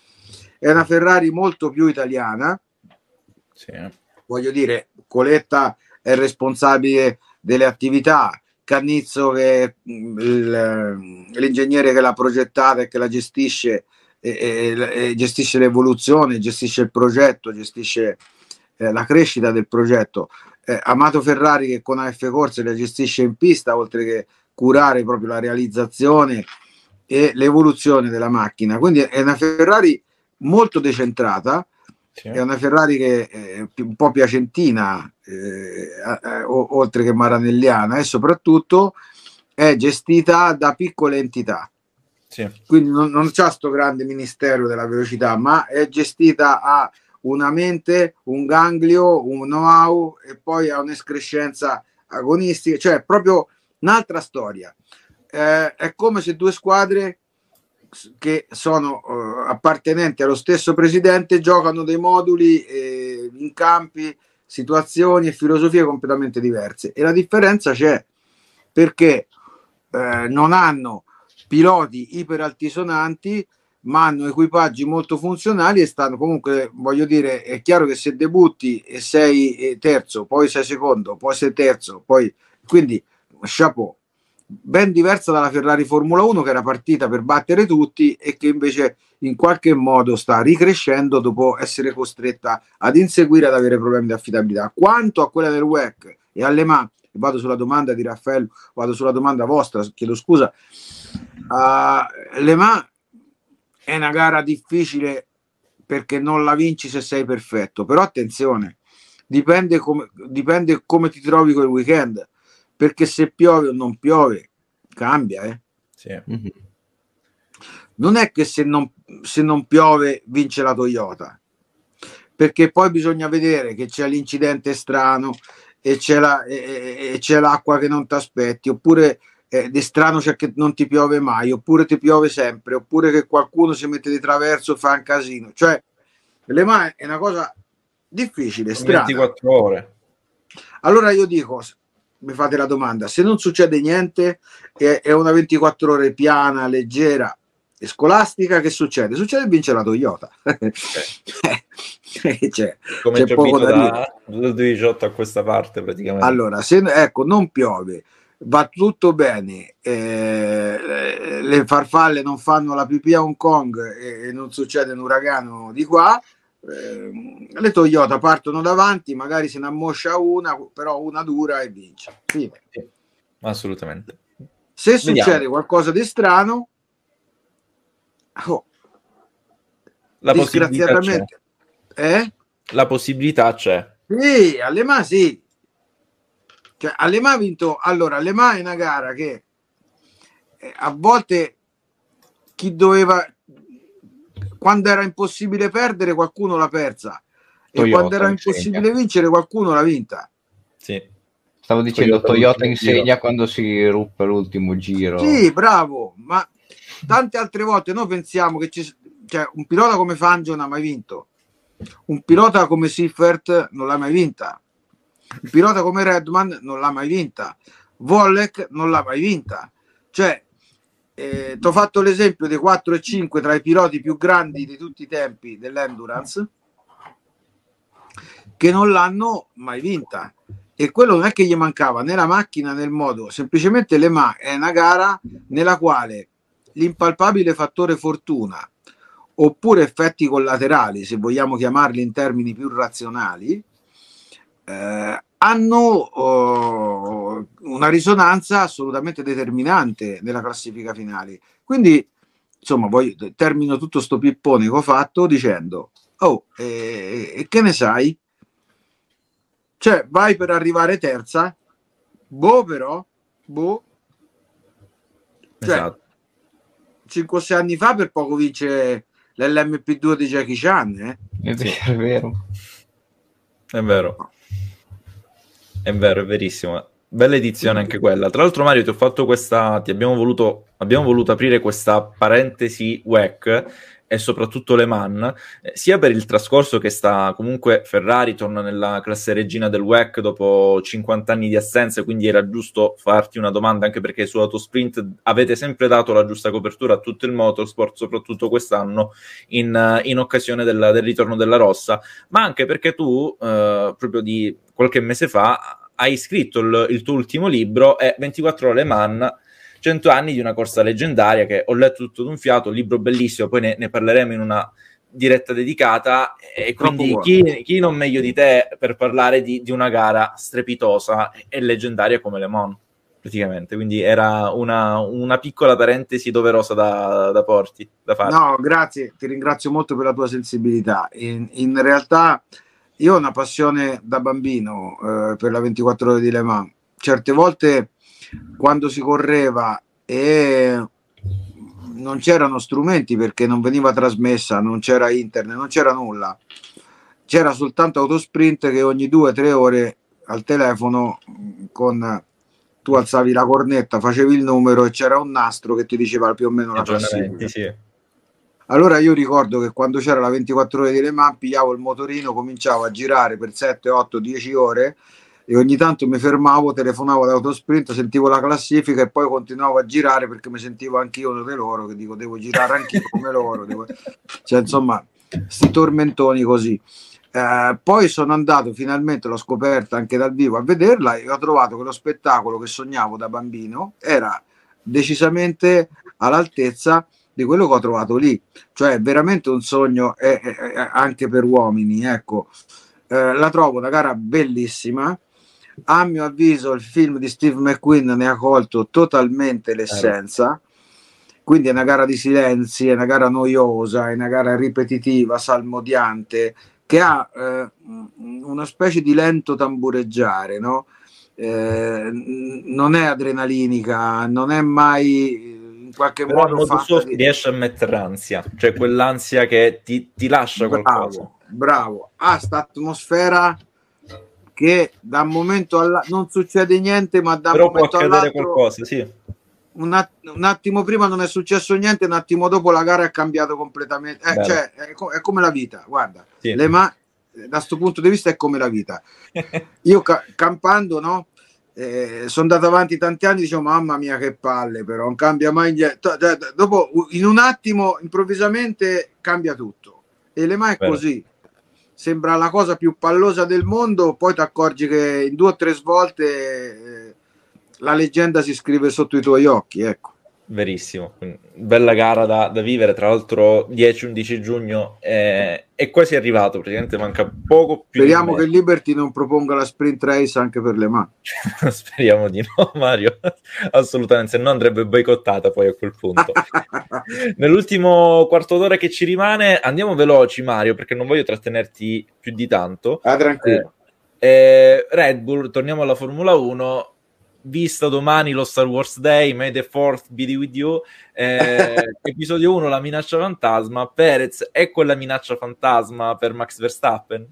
è una Ferrari molto più italiana. Sì. Voglio dire, Coletta è responsabile delle attività, Cannizzo che è il, l'ingegnere che l'ha progettata e che la gestisce, e, e, e gestisce l'evoluzione, gestisce il progetto, gestisce eh, la crescita del progetto. Eh, Amato Ferrari che con A F Corse la gestisce in pista, oltre che curare proprio la realizzazione e l'evoluzione della macchina. Quindi è una Ferrari molto decentrata, sì. È una Ferrari che è un po' piacentina eh, eh, oltre che maranelliana, e soprattutto è gestita da piccole entità. Sì. Quindi non, non c'ha sto grande ministero della velocità, ma è gestita a una mente, un ganglio, un know-how e poi a un'escrescenza agonistica, cioè proprio un'altra storia. Eh, è come se due squadre che sono uh, appartenenti allo stesso presidente giocano dei moduli eh, in campi, situazioni e filosofie completamente diverse, e la differenza c'è perché eh, non hanno piloti iperaltisonanti, ma hanno equipaggi molto funzionali e stanno comunque, voglio dire, è chiaro che se debutti e sei terzo, poi sei secondo, poi sei terzo, poi quindi chapeau. Ben diversa dalla Ferrari Formula uno che era partita per battere tutti e che invece in qualche modo sta ricrescendo dopo essere costretta ad inseguire, ad avere problemi di affidabilità. Quanto a quella del W E C e alle Mans, vado sulla domanda di Raffaello, vado sulla domanda vostra, chiedo scusa, uh, Le Mans è una gara difficile perché non la vinci se sei perfetto, però attenzione, dipende come, dipende come ti trovi quel weekend, perché se piove o non piove cambia, eh? Sì. Mm-hmm. Non è che se non, se non piove vince la Toyota, perché poi bisogna vedere che c'è l'incidente strano e c'è, la, e, e c'è l'acqua che non ti aspetti, oppure eh, di strano c'è che non ti piove mai, oppure ti piove sempre, oppure che qualcuno si mette di traverso e fa un casino. Cioè, Le Mans è una cosa difficile, strana. ventiquattro ore. Allora io dico, mi fate la domanda, se non succede niente, è, è una ventiquattro ore piana, leggera e scolastica, che succede? Succede che vince la Toyota. Okay. c'è, Come c'è poco da dire. Da diciotto a questa parte praticamente. Allora, se ecco, non piove, va tutto bene, eh, le farfalle non fanno la pipì a Hong Kong e, e non succede un uragano di qua, eh, le Toyota partono davanti, magari se ne ammoscia una, però una dura e vince. Sì. Sì, assolutamente. Se Vediamo. succede qualcosa di strano, oh, la disgraziatamente, eh? La possibilità c'è. Sì, alle Mans sì. Cioè, alle Mans ha vinto. Allora, alle Mans è una gara che eh, a volte chi doveva, quando era impossibile perdere, qualcuno l'ha persa, Toyota, e quando era impossibile insegna. vincere, qualcuno l'ha vinta. Sì. Stavo dicendo Toyota, Toyota insegna giro. Quando si ruppe l'ultimo giro. Sì, bravo, ma tante altre volte noi pensiamo che ci, cioè, un pilota come Fangio non ha mai vinto, un pilota come Seifert non l'ha mai vinta, un pilota come Redman non l'ha mai vinta, Vollek non l'ha mai vinta. Cioè, eh, ti ho fatto l'esempio dei quattro e cinque tra i piloti più grandi di tutti i tempi dell'endurance che non l'hanno mai vinta, e quello non è che gli mancava né la macchina né il modo, semplicemente Le Mans è una gara nella quale l'impalpabile fattore fortuna oppure effetti collaterali, se vogliamo chiamarli in termini più razionali, eh, hanno oh, una risonanza assolutamente determinante nella classifica finale. Quindi, insomma, voglio, termino tutto sto pippone che ho fatto dicendo, oh, e eh, che ne sai? Cioè, vai per arrivare terza, boh, però, boh. Cioè, esatto. cinque o sei anni fa per poco vince l'L M P due di Jackie Chan, eh? È vero, sì. è vero. È vero. È vero, è verissimo. Bella edizione anche quella. Tra l'altro, Mario, ti ho fatto questa. Ti abbiamo voluto, abbiamo voluto aprire questa parentesi W E C e soprattutto Le Mans, eh, sia per il trascorso che sta comunque Ferrari torna nella classe regina del W E C dopo cinquanta anni di assenza, quindi era giusto farti una domanda, anche perché su Autosprint avete sempre dato la giusta copertura a tutto il motorsport, soprattutto quest'anno in, in occasione del, del ritorno della rossa, ma anche perché tu eh, proprio di qualche mese fa hai scritto il, il tuo ultimo libro, è ventiquattro ore Le Mans, cento anni di una corsa leggendaria, che ho letto tutto d'un fiato, un libro bellissimo, poi ne, ne parleremo in una diretta dedicata, e quindi chi, chi non meglio di te per parlare di, di una gara strepitosa e leggendaria come Le Mans, praticamente, quindi era una, una piccola parentesi doverosa da, da porti, da fare. No, grazie, ti ringrazio molto per la tua sensibilità. In, in realtà io ho una passione da bambino eh, per la ventiquattro ore di Le Mans. Certe volte quando si correva e non c'erano strumenti perché non veniva trasmessa, non c'era internet, non c'era nulla, c'era soltanto Autosprint che ogni due o tre ore al telefono con tu alzavi la cornetta, facevi il numero e c'era un nastro che ti diceva più o meno la classifica. Sì. Allora io ricordo che quando c'era la ventiquattro ore di Le Mans pigliavo il motorino, cominciavo a girare per sette, otto, dieci ore e ogni tanto mi fermavo, telefonavo ad Autosprint, sentivo la classifica e poi continuavo a girare perché mi sentivo anch'io uno di loro, che dico devo girare anch'io come loro, devo... cioè insomma sti tormentoni così. Eh, poi sono andato finalmente, l'ho scoperta anche dal vivo a vederla e ho trovato che lo spettacolo che sognavo da bambino era decisamente all'altezza di quello che ho trovato lì, cioè veramente un sogno è, è, è anche per uomini, ecco. Eh, la trovo una gara bellissima. A mio avviso il film di Steve McQueen ne ha colto totalmente l'essenza, quindi è una gara di silenzi, è una gara noiosa, è una gara ripetitiva, salmodiante, che ha eh, una specie di lento tambureggiare, no? Eh, non è adrenalinica, non è mai qualche Però modo modo soft di... riesce a mettere ansia, cioè quell'ansia che ti, ti lascia bravo, qualcosa. Bravo, ha sta atmosfera che da un momento all'altro non succede niente, ma da un Però può momento accadere all'altro qualcosa, sì. Un, att- un attimo prima non è successo niente, un attimo dopo la gara è cambiato completamente. Eh, cioè, è, co- è come la vita, guarda, Sì. le ma- da questo punto di vista è come la vita. Io ca- campando, no? Eh, sono andato avanti tanti anni, dicevo mamma mia che palle, però non cambia mai niente. To- to- to- Dopo in un attimo improvvisamente cambia tutto e le mai è Vero. così. Sembra la cosa più pallosa del mondo, poi ti accorgi che in due o tre svolte eh, la leggenda si scrive sotto i tuoi occhi, ecco. Verissimo, quindi, bella gara da, da vivere, tra l'altro dieci undici giugno è, è quasi arrivato, praticamente manca poco più. Speriamo di che il Liberty non proponga la sprint race anche per le mani. Speriamo di no, Mario, assolutamente, se no andrebbe boicottata poi a quel punto. Nell'ultimo quarto d'ora che ci rimane andiamo veloci, Mario, perché non voglio trattenerti più di tanto. Ah, tranquillo. eh, eh, Red Bull, torniamo alla Formula uno. Vista domani lo Star Wars Day, May the fourth be with you, eh, episodio uno, la minaccia fantasma. Perez è quella minaccia fantasma per Max Verstappen?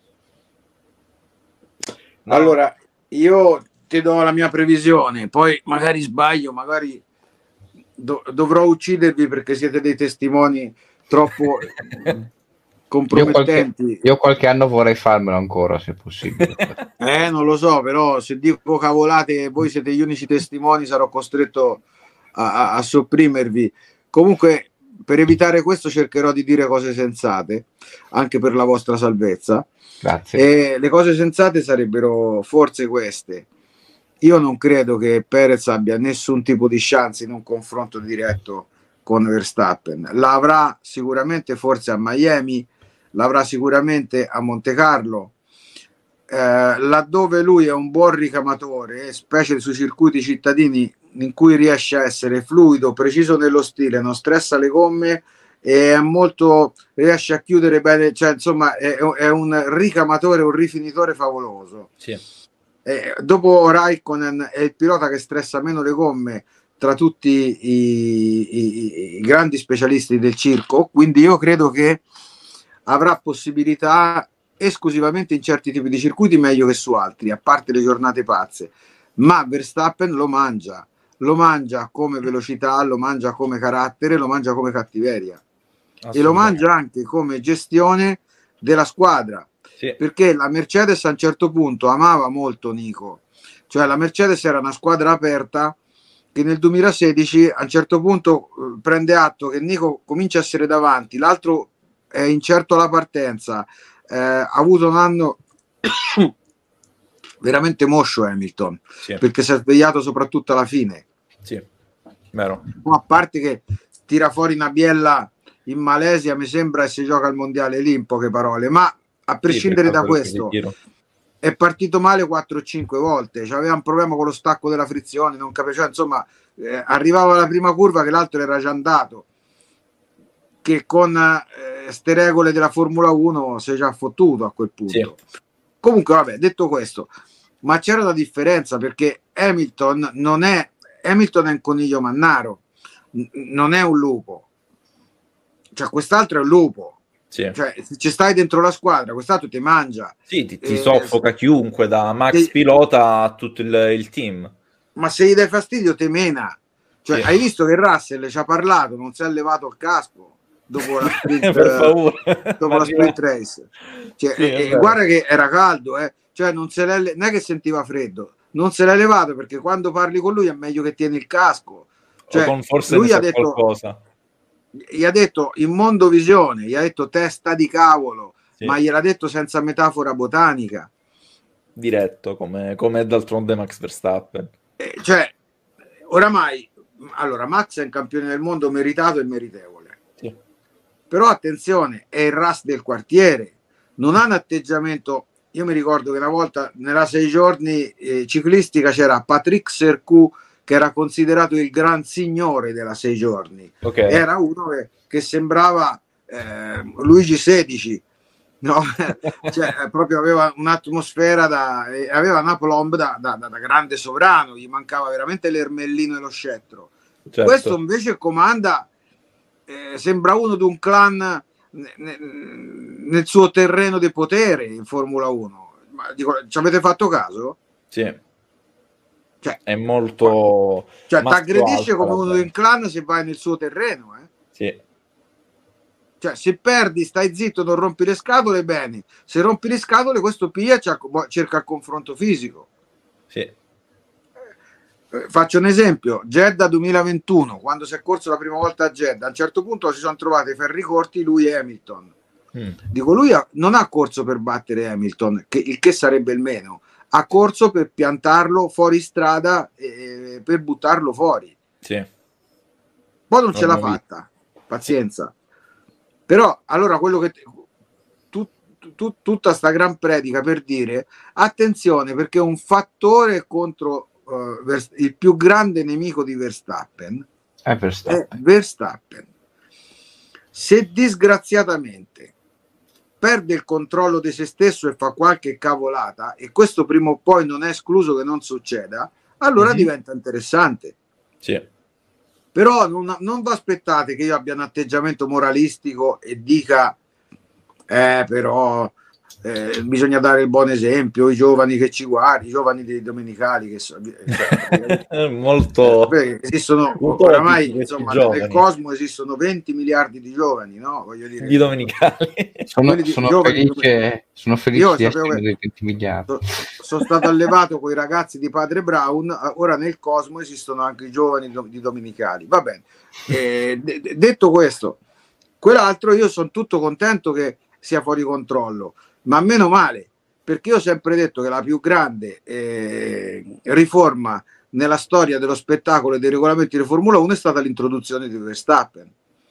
No. Allora, io ti do la mia previsione, poi magari sbaglio, magari do- dovrò uccidervi perché siete dei testimoni troppo compromettenti. Io qualche, io qualche anno vorrei farmelo ancora, se possibile. eh, non lo so, però se dico cavolate e voi siete gli unici testimoni sarò costretto a, a, a sopprimervi. Comunque, per evitare questo cercherò di dire cose sensate, anche per la vostra salvezza. Grazie. E le cose sensate sarebbero forse queste. Io non credo che Perez abbia nessun tipo di chance in un confronto diretto con Verstappen. L'avrà sicuramente forse a Miami, l'avrà sicuramente a Monte Carlo, eh, laddove lui è un buon ricamatore, specie sui circuiti cittadini in cui riesce a essere fluido, preciso nello stile, non stressa le gomme e è molto, riesce a chiudere bene, cioè insomma è, è un ricamatore, un rifinitore favoloso. Sì. Eh, dopo Raikkonen è il pilota che stressa meno le gomme tra tutti i, i, i grandi specialisti del circo, quindi io credo che avrà possibilità esclusivamente in certi tipi di circuiti meglio che su altri, a parte le giornate pazze, ma Verstappen lo mangia, lo mangia come velocità, lo mangia come carattere, lo mangia come cattiveria e lo mangia anche come gestione della squadra. Sì. Perché la Mercedes a un certo punto amava molto Nico, cioè la Mercedes era una squadra aperta che nel duemilasedici a un certo punto eh, prende atto che Nico comincia a essere davanti, l'altro è incerto alla partenza, eh, ha avuto un anno veramente moscio Hamilton, sì. Perché si è svegliato soprattutto alla fine. Sì, vero. No, a parte che tira fuori una biella in Malesia, mi sembra, e si gioca al mondiale lì, in poche parole, ma a prescindere sì, da questo è partito male quattro o cinque volte, cioè, aveva un problema con lo stacco della frizione, non capiva, cioè, insomma eh, arrivava alla prima curva che l'altro era già andato, che con eh, ste regole della Formula uno si è già fottuto a quel punto. Sì. Comunque vabbè, detto questo, ma c'era una differenza perché Hamilton non è Hamilton è un coniglio mannaro, n- non è un lupo, cioè quest'altro è un lupo. Sì. Cioè, se ci stai dentro la squadra, quest'altro ti mangia. Sì, ti, ti eh, soffoca chiunque, da Max ti... Pilota a tutto il, il team. Ma se gli dai fastidio, te mena. Cioè, sì. Hai visto che Russell ci ha parlato, non si è levato il casco dopo la sprint, per favore. dopo la sprint race. Cioè, sì, e, e guarda che era caldo, eh. Cioè, non, se l'è, non è che sentiva freddo, non se l'ha levato perché quando parli con lui è meglio che tieni il casco. Cioè, o con forse lui ha detto qualcosa. Gli ha detto in mondovisione, gli ha detto testa di cavolo, sì. Ma gliel'ha detto senza metafora botanica. Diretto, come, come d'altronde Max Verstappen. Eh, cioè, oramai, allora, Max è un campione del mondo meritato e meritevole. Sì. Però attenzione, è il Ras del quartiere, non ha un atteggiamento. Io mi ricordo che una volta nella sei giorni eh, ciclistica c'era Patrick Sercou, che era considerato il gran signore della sei giorni. Okay. Era uno che, che sembrava eh, Luigi sedici, no? Cioè, proprio aveva un'atmosfera da, aveva una plomb da, da, da, da grande sovrano, gli mancava veramente l'ermellino e lo scettro, Certo. Questo invece comanda, eh, sembra uno di un clan nel, nel suo terreno di potere in Formula uno. Ma dico, ci avete fatto caso? Sì. Cioè, è molto... Cioè, ti aggredisce come uno di un clan se vai nel suo terreno, eh? Sì. Cioè, se perdi, stai zitto, non rompi le scatole, bene. Se rompi le scatole, questo pia cerca il confronto fisico. Sì. Eh, faccio un esempio: Jeddah duemilaventuno, quando si è corso la prima volta a Jeddah, a un certo punto si sono trovati i ferri corti lui e Hamilton. Mm. Dico, lui ha, non ha corso per battere Hamilton, che, il che sarebbe il meno. Ha corso per piantarlo fuori strada e per buttarlo fuori. Sì. Poi non, non ce l'ha fatta. Pazienza. Però allora quello che tu, tu, tutta sta gran predica per dire attenzione, perché un fattore contro uh, il più grande nemico di Verstappen è Verstappen. è Verstappen. Se disgraziatamente perde il controllo di se stesso e fa qualche cavolata, e questo prima o poi non è escluso che non succeda, allora mm-hmm. diventa interessante. Sì. Però non, non vi aspettate che io abbia un atteggiamento moralistico e dica eh però eh, bisogna dare il buon esempio, i giovani che ci guardano, i giovani dei domenicali che so, cioè, molto eh, esistono oramai, insomma, nel cosmo esistono venti miliardi di giovani, no? Voglio dire, di domenicali. Sono, di, sono felice, sono felice di essere dei venti miliardi. So, sono stato allevato con i ragazzi di Padre Brown, ora nel cosmo esistono anche i giovani di domenicali. Va bene. Eh, d- detto questo, quell'altro io sono tutto contento che sia fuori controllo, ma meno male, perché io ho sempre detto che la più grande eh, riforma nella storia dello spettacolo e dei regolamenti di Formula uno è stata l'introduzione di Verstappen.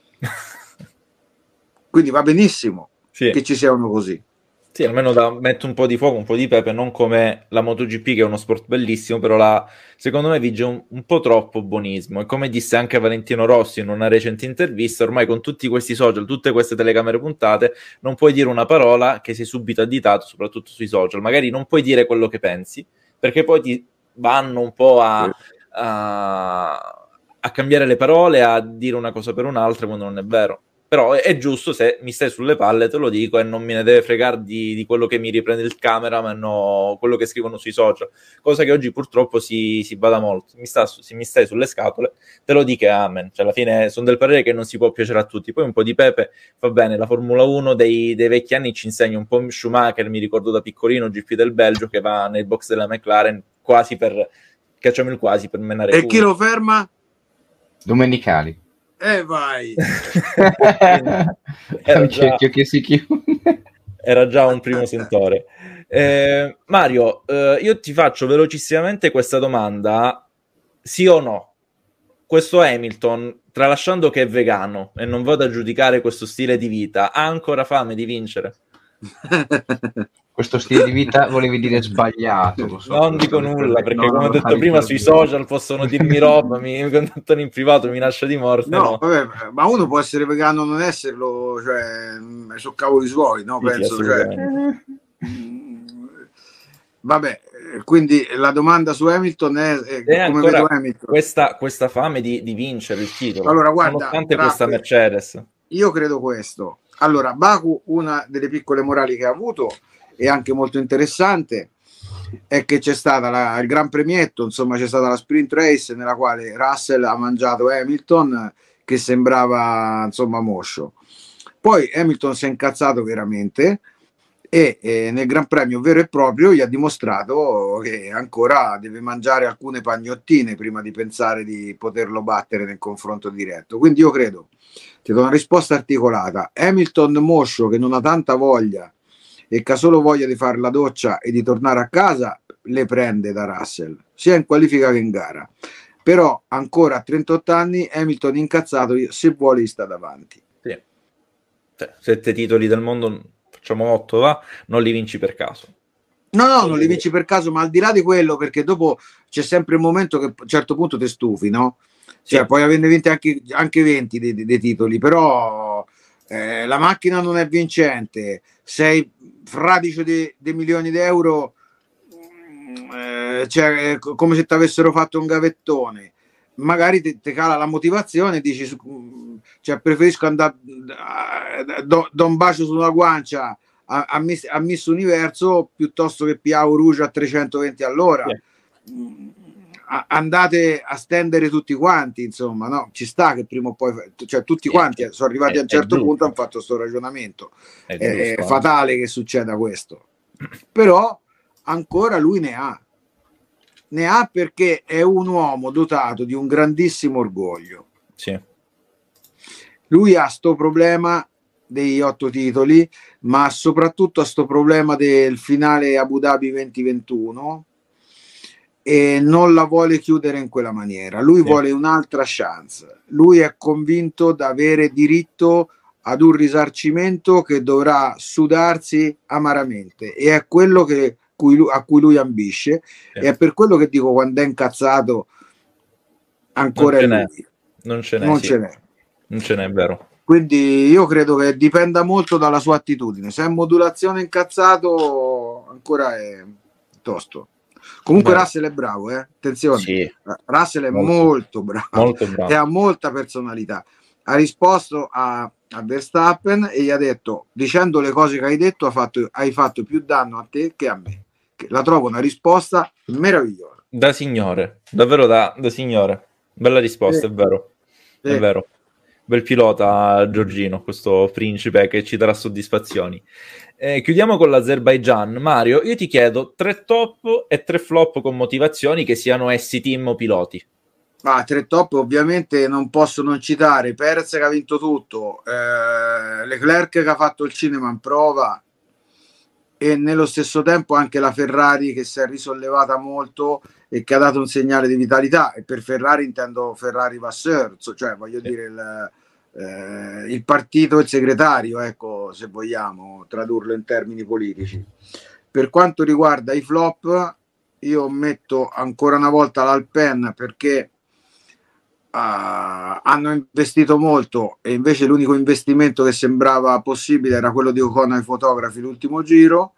Quindi va benissimo sì. che ci siano così. Sì, almeno da, mette un po' di fuoco, un po' di pepe, non come la MotoGP che è uno sport bellissimo, però la, secondo me vige un, un po' troppo buonismo. E come disse anche Valentino Rossi in una recente intervista, ormai con tutti questi social, tutte queste telecamere puntate, non puoi dire una parola che sei subito additato, soprattutto sui social. Magari non puoi dire quello che pensi, perché poi ti vanno un po' a, a, a cambiare le parole, a dire una cosa per un'altra quando non è vero. Però è, è giusto, se mi stai sulle palle te lo dico e non me ne deve fregare di, di quello che mi riprende il camera, ma no quello che scrivono sui social, cosa che oggi purtroppo si, si bada molto. Mi sta, se mi stai sulle scatole te lo dico e amen, cioè alla fine sono del parere che non si può piacere a tutti. Poi un po' di pepe va bene, la Formula uno dei, dei vecchi anni ci insegna un po' Schumacher, mi ricordo da piccolino, G P del Belgio, che va nel box della McLaren quasi per, cacciamo il quasi per menare e pure. Chi lo ferma? Domenicali. E eh vai. Era già, che si chiude. Era già un primo sentore. Eh, Mario, eh, io ti faccio velocissimamente questa domanda: sì o no? Questo Hamilton, tralasciando che è vegano e non vado a giudicare questo stile di vita, ha ancora fame di vincere? Questo stile di vita volevi dire sbagliato, lo so, non dico nulla perché come ho detto prima sui social possono dirmi roba, mi contattano in privato, minaccia di morte. No, no. Vabbè, ma uno può essere vegano o non esserlo, cioè sono cavoli suoi, no? Sì, penso sì, cioè... vabbè, quindi la domanda su Hamilton è, è, è come ancora vedo Hamilton. Questa, questa fame di, di vincere il titolo, allora guarda, nonostante questa Mercedes. Io credo questo. Allora, Baku, una delle piccole morali che ha avuto e anche molto interessante è che c'è stata la, il Gran Premietto, insomma c'è stata la sprint race nella quale Russell ha mangiato Hamilton che sembrava insomma moscio. Poi Hamilton si è incazzato veramente e eh, nel Gran Premio vero e proprio gli ha dimostrato che ancora deve mangiare alcune pagnottine prima di pensare di poterlo battere nel confronto diretto. Quindi io credo, ti do una risposta articolata: Hamilton moscio che non ha tanta voglia e che ha solo voglia di fare la doccia e di tornare a casa, le prende da Russell, sia in qualifica che in gara. Però ancora a trentotto anni Hamilton incazzato, se vuole sta davanti. Sì. Cioè, sette titoli del mondo, facciamo otto, va? Non li vinci per caso. No, no, non li vinci per caso, ma al di là di quello, perché dopo c'è sempre il momento che a un certo punto ti stufi, no? Cioè, sì. Puoi averne vinti anche, anche venti dei, dei titoli, però eh, la macchina non è vincente, sei fradicio di, di milioni di euro, eh, cioè come se ti avessero fatto un gavettone, magari ti, ti cala la motivazione e dici, cioè, preferisco andare do, do un bacio sulla guancia a, a, Miss, a Miss Universo piuttosto che Piao Rouge a trecentoventi all'ora. Yeah. Andate a stendere tutti quanti, insomma, no? Ci sta che prima o poi, cioè tutti quanti sono arrivati è, a un certo punto, hanno fatto questo ragionamento. È, è, è fatale che succeda questo, però ancora lui ne ha, ne ha perché è un uomo dotato di un grandissimo orgoglio. Sì. Lui ha sto problema degli otto titoli, ma soprattutto ha sto problema del finale Abu Dhabi duemilaventuno. E non la vuole chiudere in quella maniera. Lui sì. vuole un'altra chance. Lui è convinto di avere diritto ad un risarcimento che dovrà sudarsi amaramente, e è quello che, cui lui, a cui lui ambisce. Sì. E è per quello che dico, quando è incazzato ancora non è ce lui. Non ce n'è, non sì. ce n'è. Non ce n'è, è vero. Quindi io credo che dipenda molto dalla sua attitudine. Se è modulazione incazzato ancora è tosto. Comunque Beh. Russell è bravo, eh? Attenzione, sì. Russell è molto, molto, bravo. molto bravo e ha molta personalità. Ha risposto a, a Verstappen e gli ha detto, dicendo le cose che hai detto, ha fatto, hai fatto più danno a te che a me. Che la trovo una risposta meravigliosa. Da signore, davvero da, da signore. Bella risposta, sì. è vero. Sì. È vero. Bel pilota Giorgino, questo principe che ci darà soddisfazioni. Eh, chiudiamo con l'Azerbaigian. Mario, io ti chiedo tre top e tre flop con motivazioni, che siano essi team o piloti. Ah, tre top ovviamente non posso non citare Perez che ha vinto tutto, eh, Leclerc che ha fatto il cinema in prova, e nello stesso tempo anche la Ferrari che si è risollevata molto e che ha dato un segnale di vitalità. E per Ferrari intendo Ferrari Vasseur, cioè voglio sì. dire il, eh, il partito, il segretario, ecco, se vogliamo tradurlo in termini politici. Per quanto riguarda i flop, io metto ancora una volta l'Alpine, perché Uh, hanno investito molto e invece l'unico investimento che sembrava possibile era quello di Ocon ai fotografi l'ultimo giro.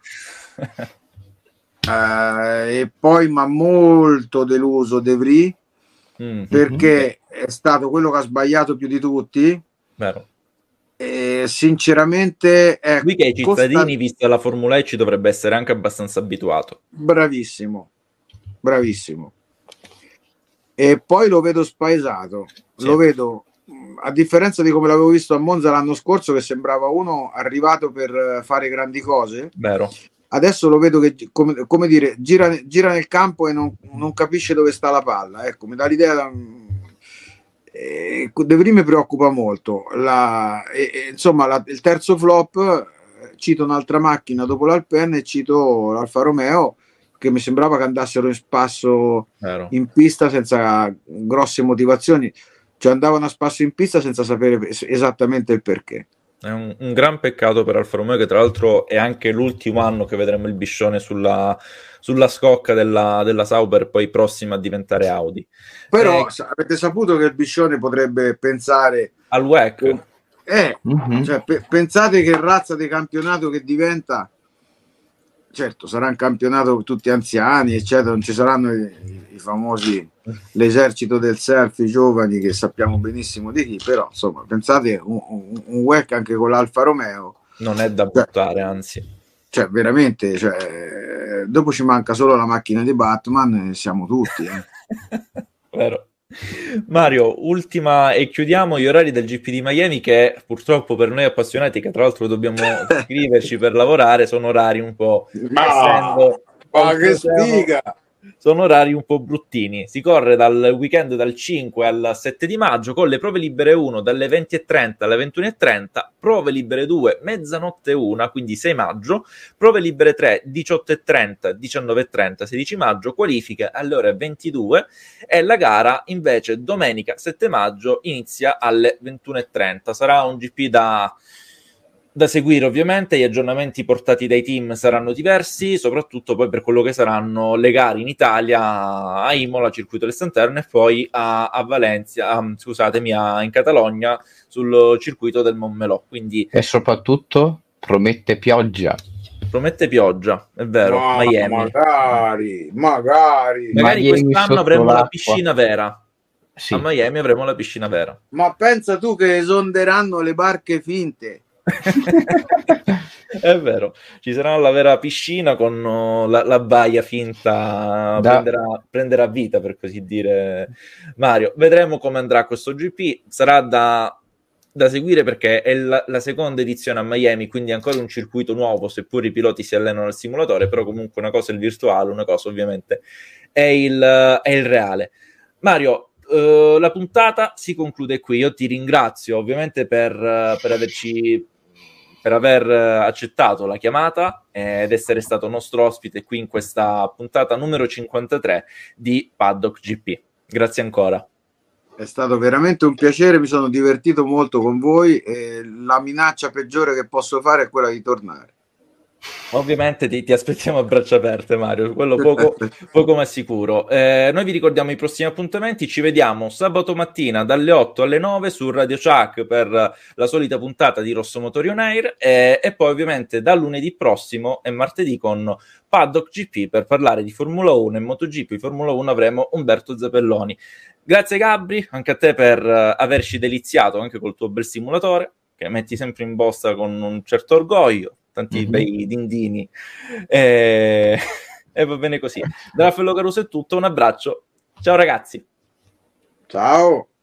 uh, e poi mi ha molto deluso De Vries, mm-hmm. perché è stato quello che ha sbagliato più di tutti. Vero. E sinceramente è lui che ai cittadini costa... vista la Formula E ci dovrebbe essere anche abbastanza abituato. Bravissimo, bravissimo. E poi lo vedo spaesato, sì. lo vedo, a differenza di come l'avevo visto a Monza l'anno scorso, che sembrava uno arrivato per fare grandi cose. Vero. Adesso lo vedo che, come, come dire, gira, gira nel campo e non, non capisce dove sta la palla. Ecco, mi dà l'idea. Eh, De Vries mi preoccupa molto. La, e, e, insomma, la, il terzo flop, cito un'altra macchina dopo l'Alpine e cito l'Alfa Romeo, che mi sembrava che andassero in spasso Vero. in pista senza grosse motivazioni, cioè andavano a spasso in pista senza sapere esattamente il perché. È un, un gran peccato per Alfa Romeo, che tra l'altro è anche l'ultimo anno che vedremo il biscione sulla, sulla scocca della, della Sauber, poi prossima a diventare Audi. Però eh, avete saputo che il biscione potrebbe pensare al W E C? Eh, mm-hmm. cioè, pe- pensate che razza di campionato che diventa. Certo, sarà un campionato tutti anziani, eccetera, non ci saranno i, i famosi, l'esercito del selfie giovani, che sappiamo benissimo di chi, però insomma, pensate un, un, un W E C anche con l'Alfa Romeo. Non è da buttare, cioè, anzi. Cioè, veramente, cioè, dopo ci manca solo la macchina di Batman e siamo tutti. Eh. Vero. Mario, ultima e chiudiamo gli orari del G P di Miami, che purtroppo per noi appassionati, che tra l'altro dobbiamo scriverci per lavorare, sono orari un po' ma, essendo, ma che sfiga! Sono orari un po' bruttini. Si corre dal weekend dal cinque al sette di maggio, con le prove libere uno dalle venti e trenta alle ventuno e trenta, prove libere due mezzanotte una, quindi sei maggio, prove libere tre diciotto e trenta, diciannove e trenta, sedici maggio, qualifiche alle ore ventidue, e la gara invece domenica sette maggio inizia alle ventuno e trenta. Sarà un G P da... da seguire, ovviamente. Gli aggiornamenti portati dai team saranno diversi, soprattutto poi per quello che saranno le gare in Italia, a Imola, circuito del Sant'Erno, e poi a, a Valencia, a, scusatemi, a, in Catalogna, sul circuito del Montmelò. Quindi, e soprattutto promette pioggia. Promette pioggia, è vero. Ma, Miami. Magari, magari. Magari Miami quest'anno avremo l'acqua. la piscina vera. Sì. A Miami avremo la piscina vera. Ma pensa tu che esonderanno le barche finte. È vero, ci sarà la vera piscina con uh, la, la baia finta, Da... prenderà, prenderà vita, per così dire. Mario, vedremo come andrà questo G P, sarà da, da seguire perché è la, la seconda edizione a Miami, quindi è ancora un circuito nuovo, seppur i piloti si allenano al simulatore, però comunque una cosa è il virtuale, una cosa ovviamente è il, è il reale. Mario, uh, la puntata si conclude qui, io ti ringrazio ovviamente per, uh, per averci... per aver accettato la chiamata ed essere stato nostro ospite qui in questa puntata numero cinquantatré di Paddock G P. Grazie ancora. È stato veramente un piacere, mi sono divertito molto con voi e la minaccia peggiore che posso fare è quella di tornare. Ovviamente ti, ti aspettiamo a braccia aperte, Mario, quello poco, poco ma sicuro. Eh, noi vi ricordiamo i prossimi appuntamenti, ci vediamo sabato mattina dalle otto alle nove su Radio Chuck per la solita puntata di Rosso Motori On Air eh, e poi ovviamente da lunedì prossimo e martedì con Paddock G P per parlare di Formula uno e MotoGP. Formula uno avremo Umberto Zappelloni. Grazie Gabri, anche a te per uh, averci deliziato anche col tuo bel simulatore, che metti sempre in bosta con un certo orgoglio, tanti mm-hmm. bei dindini, e... e va bene così. Da Raffaello Caruso è tutto, un abbraccio, ciao ragazzi. Ciao.